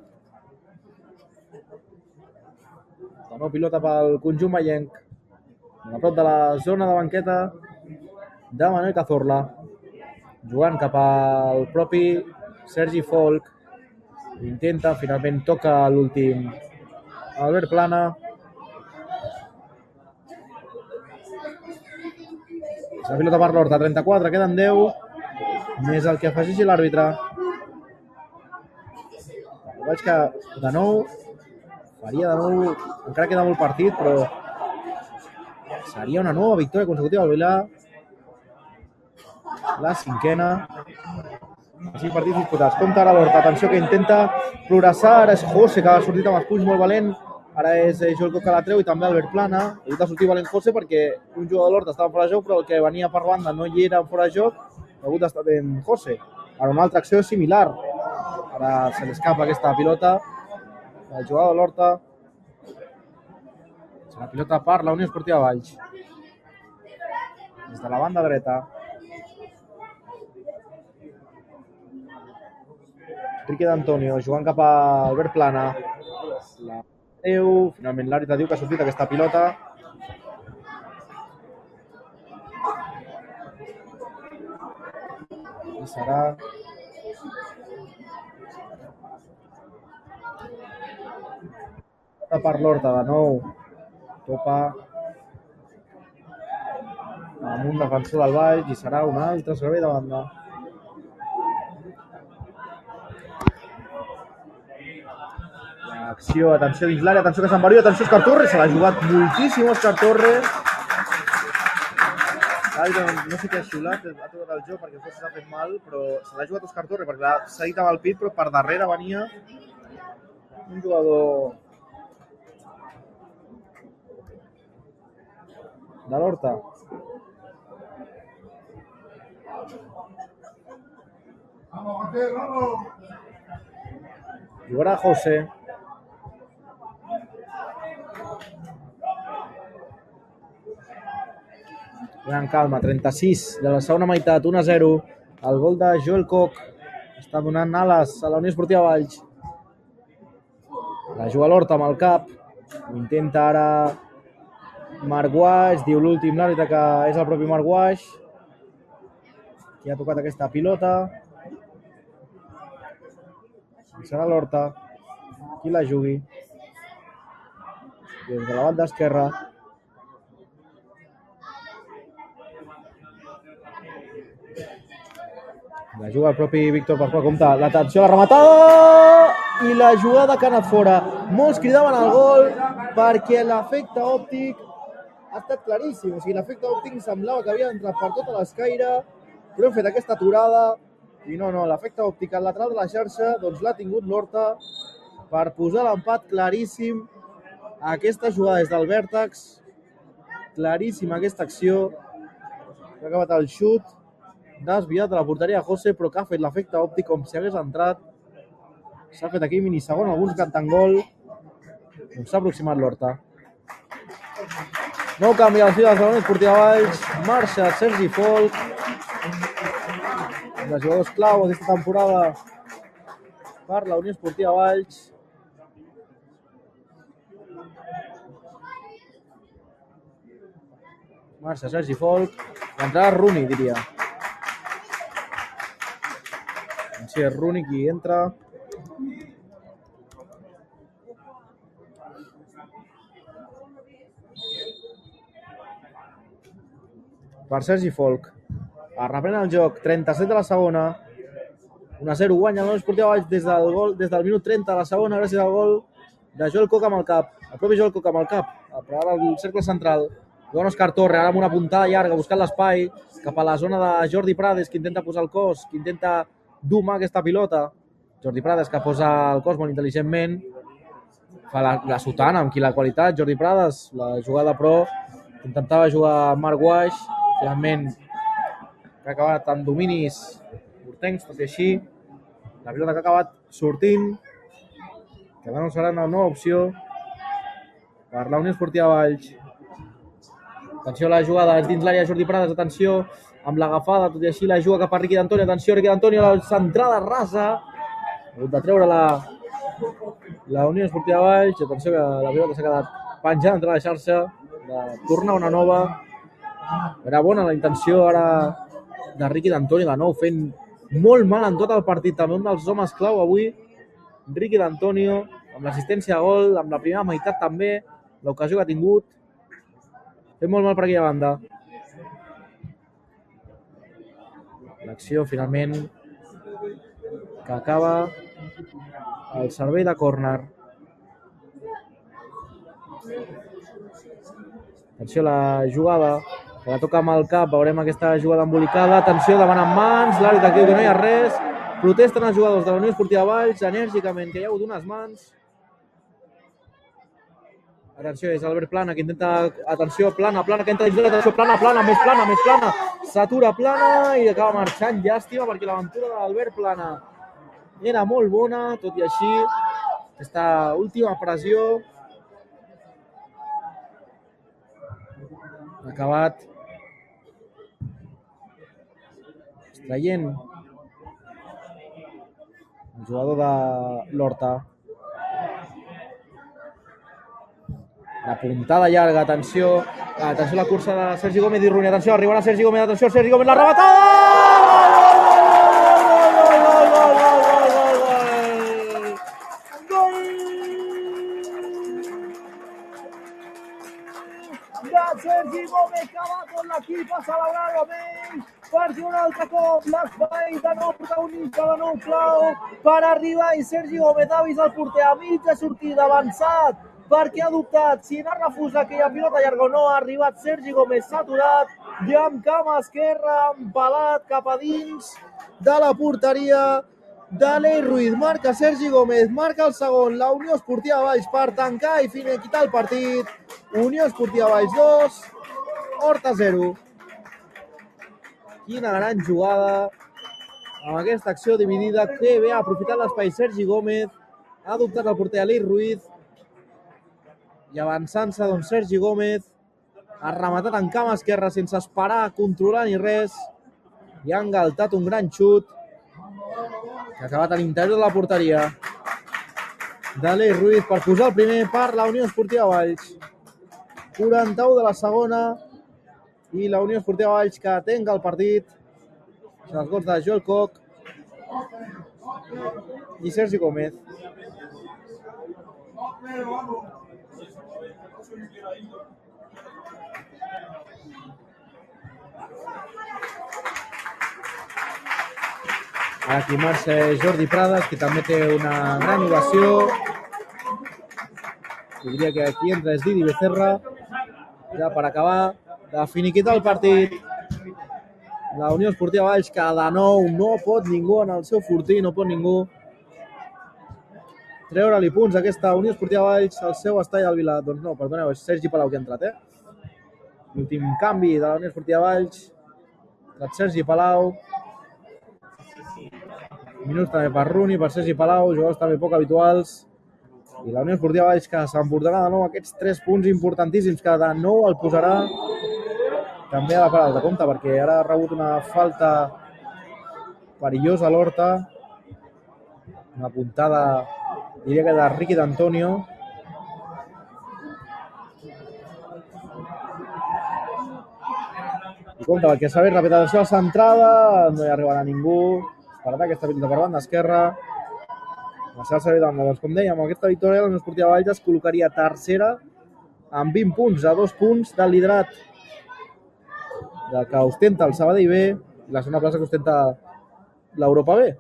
Speaker 1: De nou pilota pel conjunt vallenc. A prop de la zona de banqueta de Manuel Cazorla. Jugant cap al propi Sergi Folk. Intenta, finalment toca l'últim Albert Plana. La pilota per l'Horta, trenta-quatre, queden deu. Més el que afegeixi l'àrbitre. Veig que de nou faria de nou, encara queda molt partit, però seria una nova victòria consecutiva al Vilà. La cinquena. Cinc partits disputats. Compte ara l'Horta. Atenció, que intenta progressar. Ara és José, que ha sortit amb els punys molt valent. Ara és Joel Koch que la treu i també Albert Plana. Ha hagut de sortir valent José perquè un jugador de l'Horta estava fora de joc, però el que venia per banda no hi era fora de joc. Ha hagut d'estar ben José. Ara una altra acció similar. Ara se li escapa aquesta pilota al jugador de l'Horta. La pilota per la Unió Esportiva Valls. Des de la banda dreta. Riqui d'Antonio jugant cap a Albert Plana. La treu. Finalment l'àrbitre diu que ha sortit aquesta pilota. I serà per l'Horta de nou. Topa amb un defensor del Valls i serà un altre servei de banda. Acció, atenció dins l'àrea, atenció que se'n varia, atenció Òscar Torre, se l'ha jugat moltíssim Òscar Torre. No sé què ha xiulat, ha tocat el joc perquè s'ha fet mal, però se l'ha jugat Òscar Torre perquè l'ha seguit amb el pit, però per darrere venia un jugador de l'Horta. Jugarà José. Gran calma, trenta-sis de la segona meitat, u a zero. El gol de Joel Koch està donant ales a la Unió Esportiva Valls. La juga l'Horta amb el cap. Ho intenta ara Marc Guaix, diu l'últim l'àrbitre que és el propi Marc Guaix, qui ha tocat aquesta pilota. Serà l'Horta qui la jugui. Des de la banda esquerra. La juga el propi Víctor Pasqual, compte l'atenció a la rematada i la jugada que ha anat fora. Molts cridaven al gol perquè l'efecte òptic ha estat claríssim. O sigui, l'efecte òptic semblava que havia entrat per tota l'escaire, però hem fet aquesta aturada i no, no, l'efecte òptic al lateral de la xarxa doncs l'ha tingut l'Horta per posar l'empat claríssim. Aquesta jugada des del vèrtex, claríssima aquesta acció. Ha acabat el xut desviat de la porteria de José, però que ha fet l'efecte òptic com si hagués entrat. S'ha fet aquí minisegon, alguns cantant gol. Doncs s'ha aproximat l'Horta. Nou canvi a la ciutat de la Unió Esportiva Valls. Marxa Sergi Folk. Un dels jugadors clau aquesta temporada per la Unió Esportiva Valls. Marxa Sergi Folk. Entrarà Rooney, diria. Sí, és Rooney qui entra. Per Sergi Folk. Es reprèn el joc, trenta-set de la segona. un a zero guanya la Unió Esportiva Valls des del gol, des del minut trenta de la segona, gràcies al gol de Joel Coca amb el cap. El propi Joel Coca amb el cap. Preparant el cercle central. Joan Òscar Torre, ara amb una puntada llarga, buscant l'espai cap a la zona de Jordi Prades, que intenta posar el cos, que intenta domar aquesta pilota. Jordi Prades, que posa el cos molt intel·ligentment. Fa la, la sotana amb qui la qualitat. Jordi Prades, la jugada però intentava jugar amb Marc Guaix. Finalment que ha acabat amb dominis portencs, tot i així. La pilota que ha acabat sortint. Que no serà una nova opció per la Unió Esportiva Valls. Atenció a la jugada dins l'àrea de Jordi Prades, atenció amb l'agafada, tot i així la juga cap a Riqui d'Antonio, atenció Riqui d'Antonio, la centrada rasa. Ha hagut de treure la, la Unió Esportiva Valls, atenció que la pilota s'ha quedat penjant entre la xarxa, de tornar una nova. Era bona la intenció ara de Riqui d'Antonio, de nou fent molt mal en tot el partit, també un dels homes clau avui, Riqui d'Antonio, amb l'assistència a gol, amb la primera meitat també, l'ocasió que ha tingut, fent molt mal per aquella banda. L'acció finalment que acaba el servei de córner. Atenció a la jugada, que la toca amb el cap, veurem aquesta jugada embolicada, atenció, davant amb mans, l'àrbitre que diu que no hi ha res, protesten els jugadors de la Unió Esportiva Valls, enèrgicament, que hi ha hagut unes mans. Atenció, és Albert Plana, que intenta... Atenció, Plana, Plana, que entra dins, atenció, Plana, Plana, més Plana, més Plana, s'atura Plana i acaba marxant, llàstima, perquè l'aventura de l'Albert Plana era molt bona, tot i així, aquesta última pressió ha acabat traient el jugador de l'Horta. La puntada llarga, atenció, atenció a la cursa de Sergi Gómez i Rooney, atenció, arribarà Sergi Gómez, atenció, Sergi Gómez, la rematada! Gol! De Sergi Gómez, que va con l'equip a celebrar almenys per fer un altre cop l'espai de nou protagonista, de nou clau per arribar, i Sergi Gómez ha vist el porter a mitja sortida, avançat, perquè ha dubtat si anar a refusar aquella pilota llarga o no. Ha arribat Sergi Gómez, s'ha aturat i amb cama esquerra, empalat cap a dins de la porteria de l'Ei Ruiz. Marca Sergi Gómez, marca el segon, la Unió Esportiva Valls per tancar i finiquitar el partit. Unió Esportiva Valls dos, Horta zero. Quina gran jugada amb aquesta acció dividida, que bé ha aprofitat l'espai Sergi Gómez, ha adoptat el porter l'Ei Ruiz i avançant-se, doncs, Sergi Gómez ha rematat en cama esquerra sense esperar, controlar ni res, i ha engaltat un gran xut que ha acabat a l'interior de la porteria de l'Ei Ruiz per posar el primer per la Unió Esportiva Valls. quaranta-u de la segona i la Unió Esportiva Valls que tanca el partit. Els gols de Joel Coc i Sergi Gómez. aclimar-se Jordi Prades, que també té una gran ovació. Jo diria que aquí entra és Didi Becerra, ja per acabar de finiquitar el partit. La Unió Esportiva Valls, que de nou no pot ningú en el seu fortí, no pot ningú treure-li punts a aquesta Unió Esportiva Valls al seu estall al Vila. Doncs no, perdoneu, és Sergi Palau que ha entrat, eh? L'últim canvi de la Unió Esportiva Valls. Ha entrat Sergi Palau. Minuts també per Runi, per Sergi Palau, jugadors també poc habituals. I la Unió Esportiva Valls que s'emportarà de nou aquests tres punts importantíssims, que de nou el posarà també a la part alta. Compte, perquè ara ha rebut una falta perillosa a l'Horta. Una puntada, diria que de Riqui d'Antonio. I compte, perquè s'ha vist repetició a la centrada, no hi arribarà ningú. Esperarà aquesta pilota per banda esquerra. Marcel Savidanda, doncs com dèiem, amb aquesta victòria la Unió Esportiva Valls es col·locaria tercera amb vint punts, a dos punts del liderat de que ostenta el Sabadell B i la segona plaça que ostenta l'Europa B.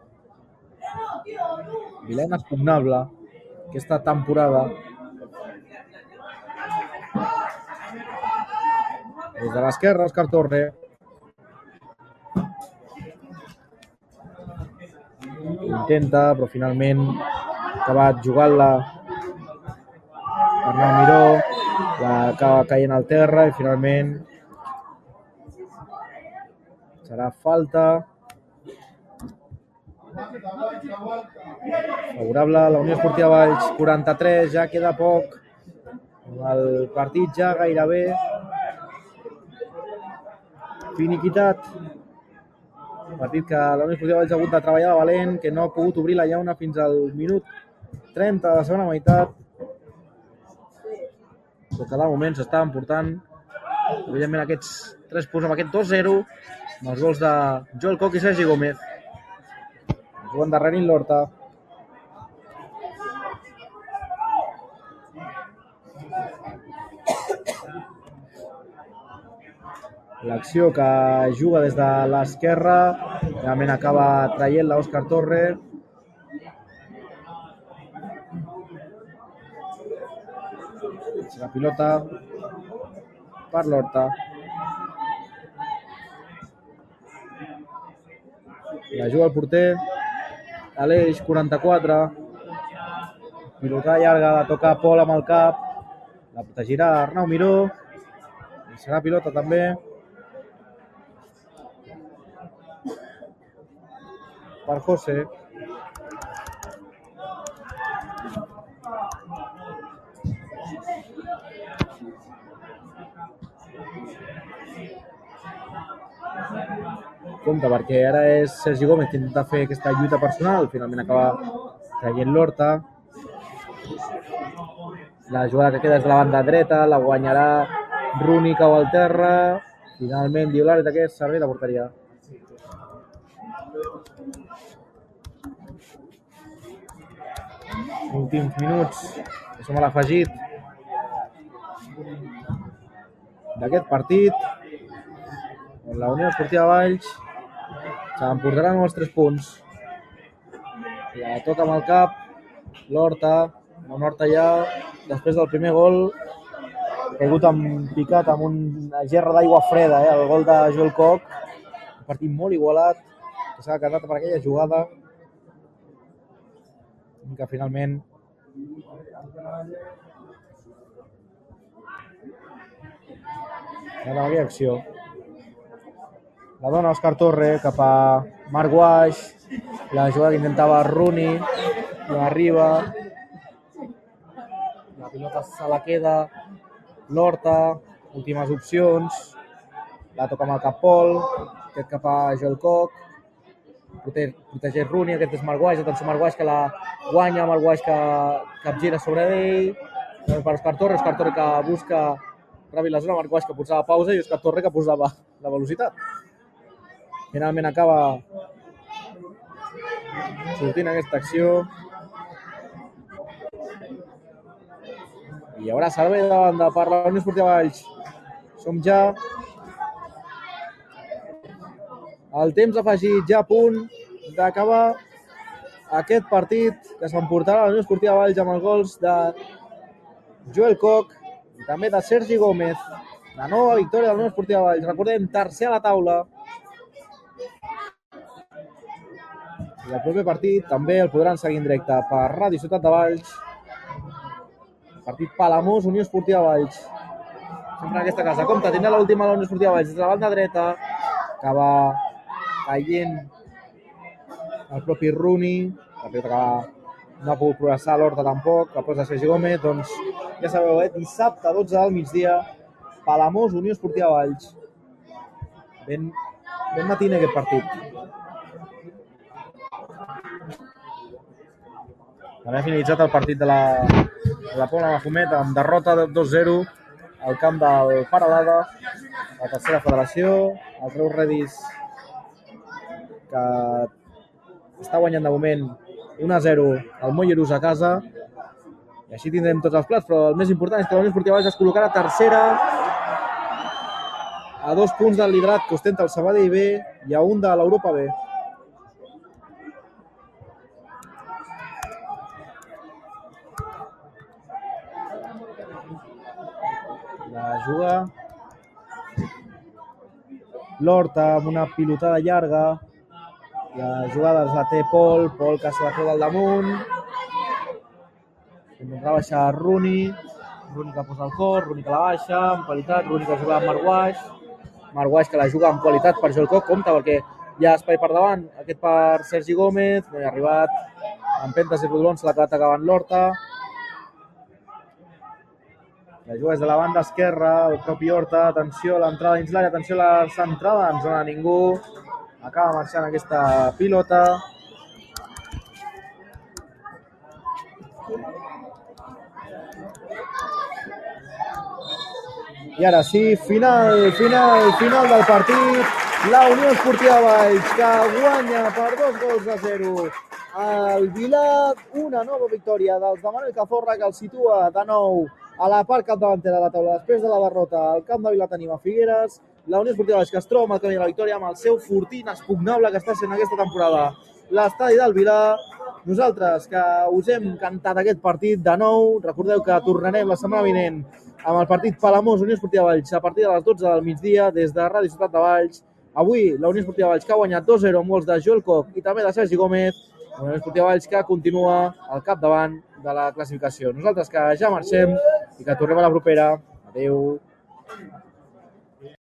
Speaker 1: Vila inexpugnable aquesta temporada. Des de l'esquerra, Òscar Torre. Intenta, però finalment ha acabat jugant-la Arnau Miró, l'acaba caient al terra i finalment serà falta favorable a la Unió Esportiva Valls. Quaranta-tres, ja queda poc. El partit ja gairebé finiquitat. Un partit que la Unió Esportiva Valls ha hagut de treballar de valent, que no ha pogut obrir la llauna fins al minut trenta de la segona meitat. Però que de moment s'està emportant, evidentment, aquests tres punts amb aquest dos zero, amb els gols de Joel Koch i Sergi Gómez. Juguen darrere l'Horta. L'acció que juga des de l'esquerra, realment acaba traient-la Òscar Torre. La pilota per l'Horta. La juga el porter, Aleix, quaranta-quatre. Pilota llarga, la toca Pol amb el cap. La protegirà Arnau Miró. I serà pilota també per José. Compte, perquè ara és Sergi Gómez que intenta fer aquesta lluita personal, finalment acaba traient l'Horta. La jugada que queda és de la banda dreta, la guanyarà Runi, cau al terra. Finalment diu l'àrbitre que és servei de porteria. Últims minuts, que som a l'afegit d'aquest partit, on la Unió Esportiva Valls s'emportarà amb els tres punts. La toca amb el cap l'Horta, un Horta ja després del primer gol caigut amb picat amb una gerra d'aigua freda, eh? El gol de Joel Koch, un partit molt igualat que s'ha quedat per aquella jugada que finalment hi ha la reacció. La dona Òscar Torre cap a Marc Guaix, la jugada que intentava Runi, no arriba, la pilota se la queda l'Horta, últimes opcions, la toca amb el cap Pol, aquest cap a Joel Koch, protegeix Runi, aquest és Marc Guaix, atenció Marc Guaix que la guanya, Marc Guaix que capgira sobre ell, per Òscar Torre, Òscar Torre que busca ràpid la zona, Marc Guaix que posava pausa i Òscar Torre que posava la velocitat. Finalment acaba sortint aquesta acció i hi haurà servei de banda per la Unió Esportiva Valls. Som ja al temps afegit, ja a punt d'acabar aquest partit que s'emportarà la Unió Esportiva Valls amb els gols de Joel Koch i també de Sergi Gómez. La nova victòria de la Unió Esportiva Valls. Recordem, tercer a la taula. I el proper partit també el podran seguir en directe per Ràdio Ciutat de Valls. Partit Palamós, Unió Esportiva Valls. Sempre en aquesta casa. Compte, tindrà l'última la Unió Esportiva Valls des de la banda dreta. Acaba caient el propi Rooney. La pilota que no ha pogut progressar l'Horta tampoc. La posa Sergi Gómez. Doncs ja sabeu, eh? Dissabte, dotze del migdia. Palamós, Unió Esportiva Valls. Ben, ben matiner aquest partit. També ha finalitzat el partit de la, de la Pobla Mafumet amb derrota de dos zero al camp del Paralada, la tercera federació. El Reus Redis, que està guanyant de moment un a zero al Mollerús a casa. I així tindrem tots els plats, però el més important és que la Unió Esportiva Valls es col·locarà tercera a dos punts del liderat que ostenta el Sabadell B i a un de l'Europa B. La juga l'Horta amb una pilotada llarga. La jugada la té Pol, Pol que se la treu del damunt. Intentarà baixar Rooney, Rooney que posa el cor, Rooney que la baixa, amb qualitat, Rooney que juga amb Marguaix. Marguaix que la juga amb qualitat per Joel Koch, compte perquè hi ha espai per davant. Aquest per Sergi Gómez, no hi ha arribat. Empentes i rodolons se l'ha acabat acabant l'Horta. La juga és de la banda esquerra, el propi Horta. Atenció a l'entrada dins l'àrea, atenció a la centrada en zona de ningú. Acaba marxant aquesta pilota. I ara sí, final, final, final del partit. La Unió Esportiva Valls que guanya per dos gols a zero. El Vilar, una nova victòria dels de Manuel Cazorla que el situa de nou a la part capdavantera de la taula després de la derrota al camp de Vilar tenim a Figueres. La Unió Esportiva Valls que es troba amb el camí de la victòria amb el seu fortí inexpugnable que està sent aquesta temporada l'estadi del Vilar. Nosaltres que us hem cantat aquest partit de nou, recordeu que tornarem la setmana vinent amb el partit Palamós Unió Esportiva Valls a partir de les dotze del migdia des de Ràdio Ciutat de Valls. Avui la Unió Esportiva Valls que ha guanyat dos zero amb gols de Joel Koch i també de Sergi Gómez. La Unió Esportiva Valls que continua al capdavant de la classificació. Nosaltres que ja marxem i que tornem a la propera. Adéu.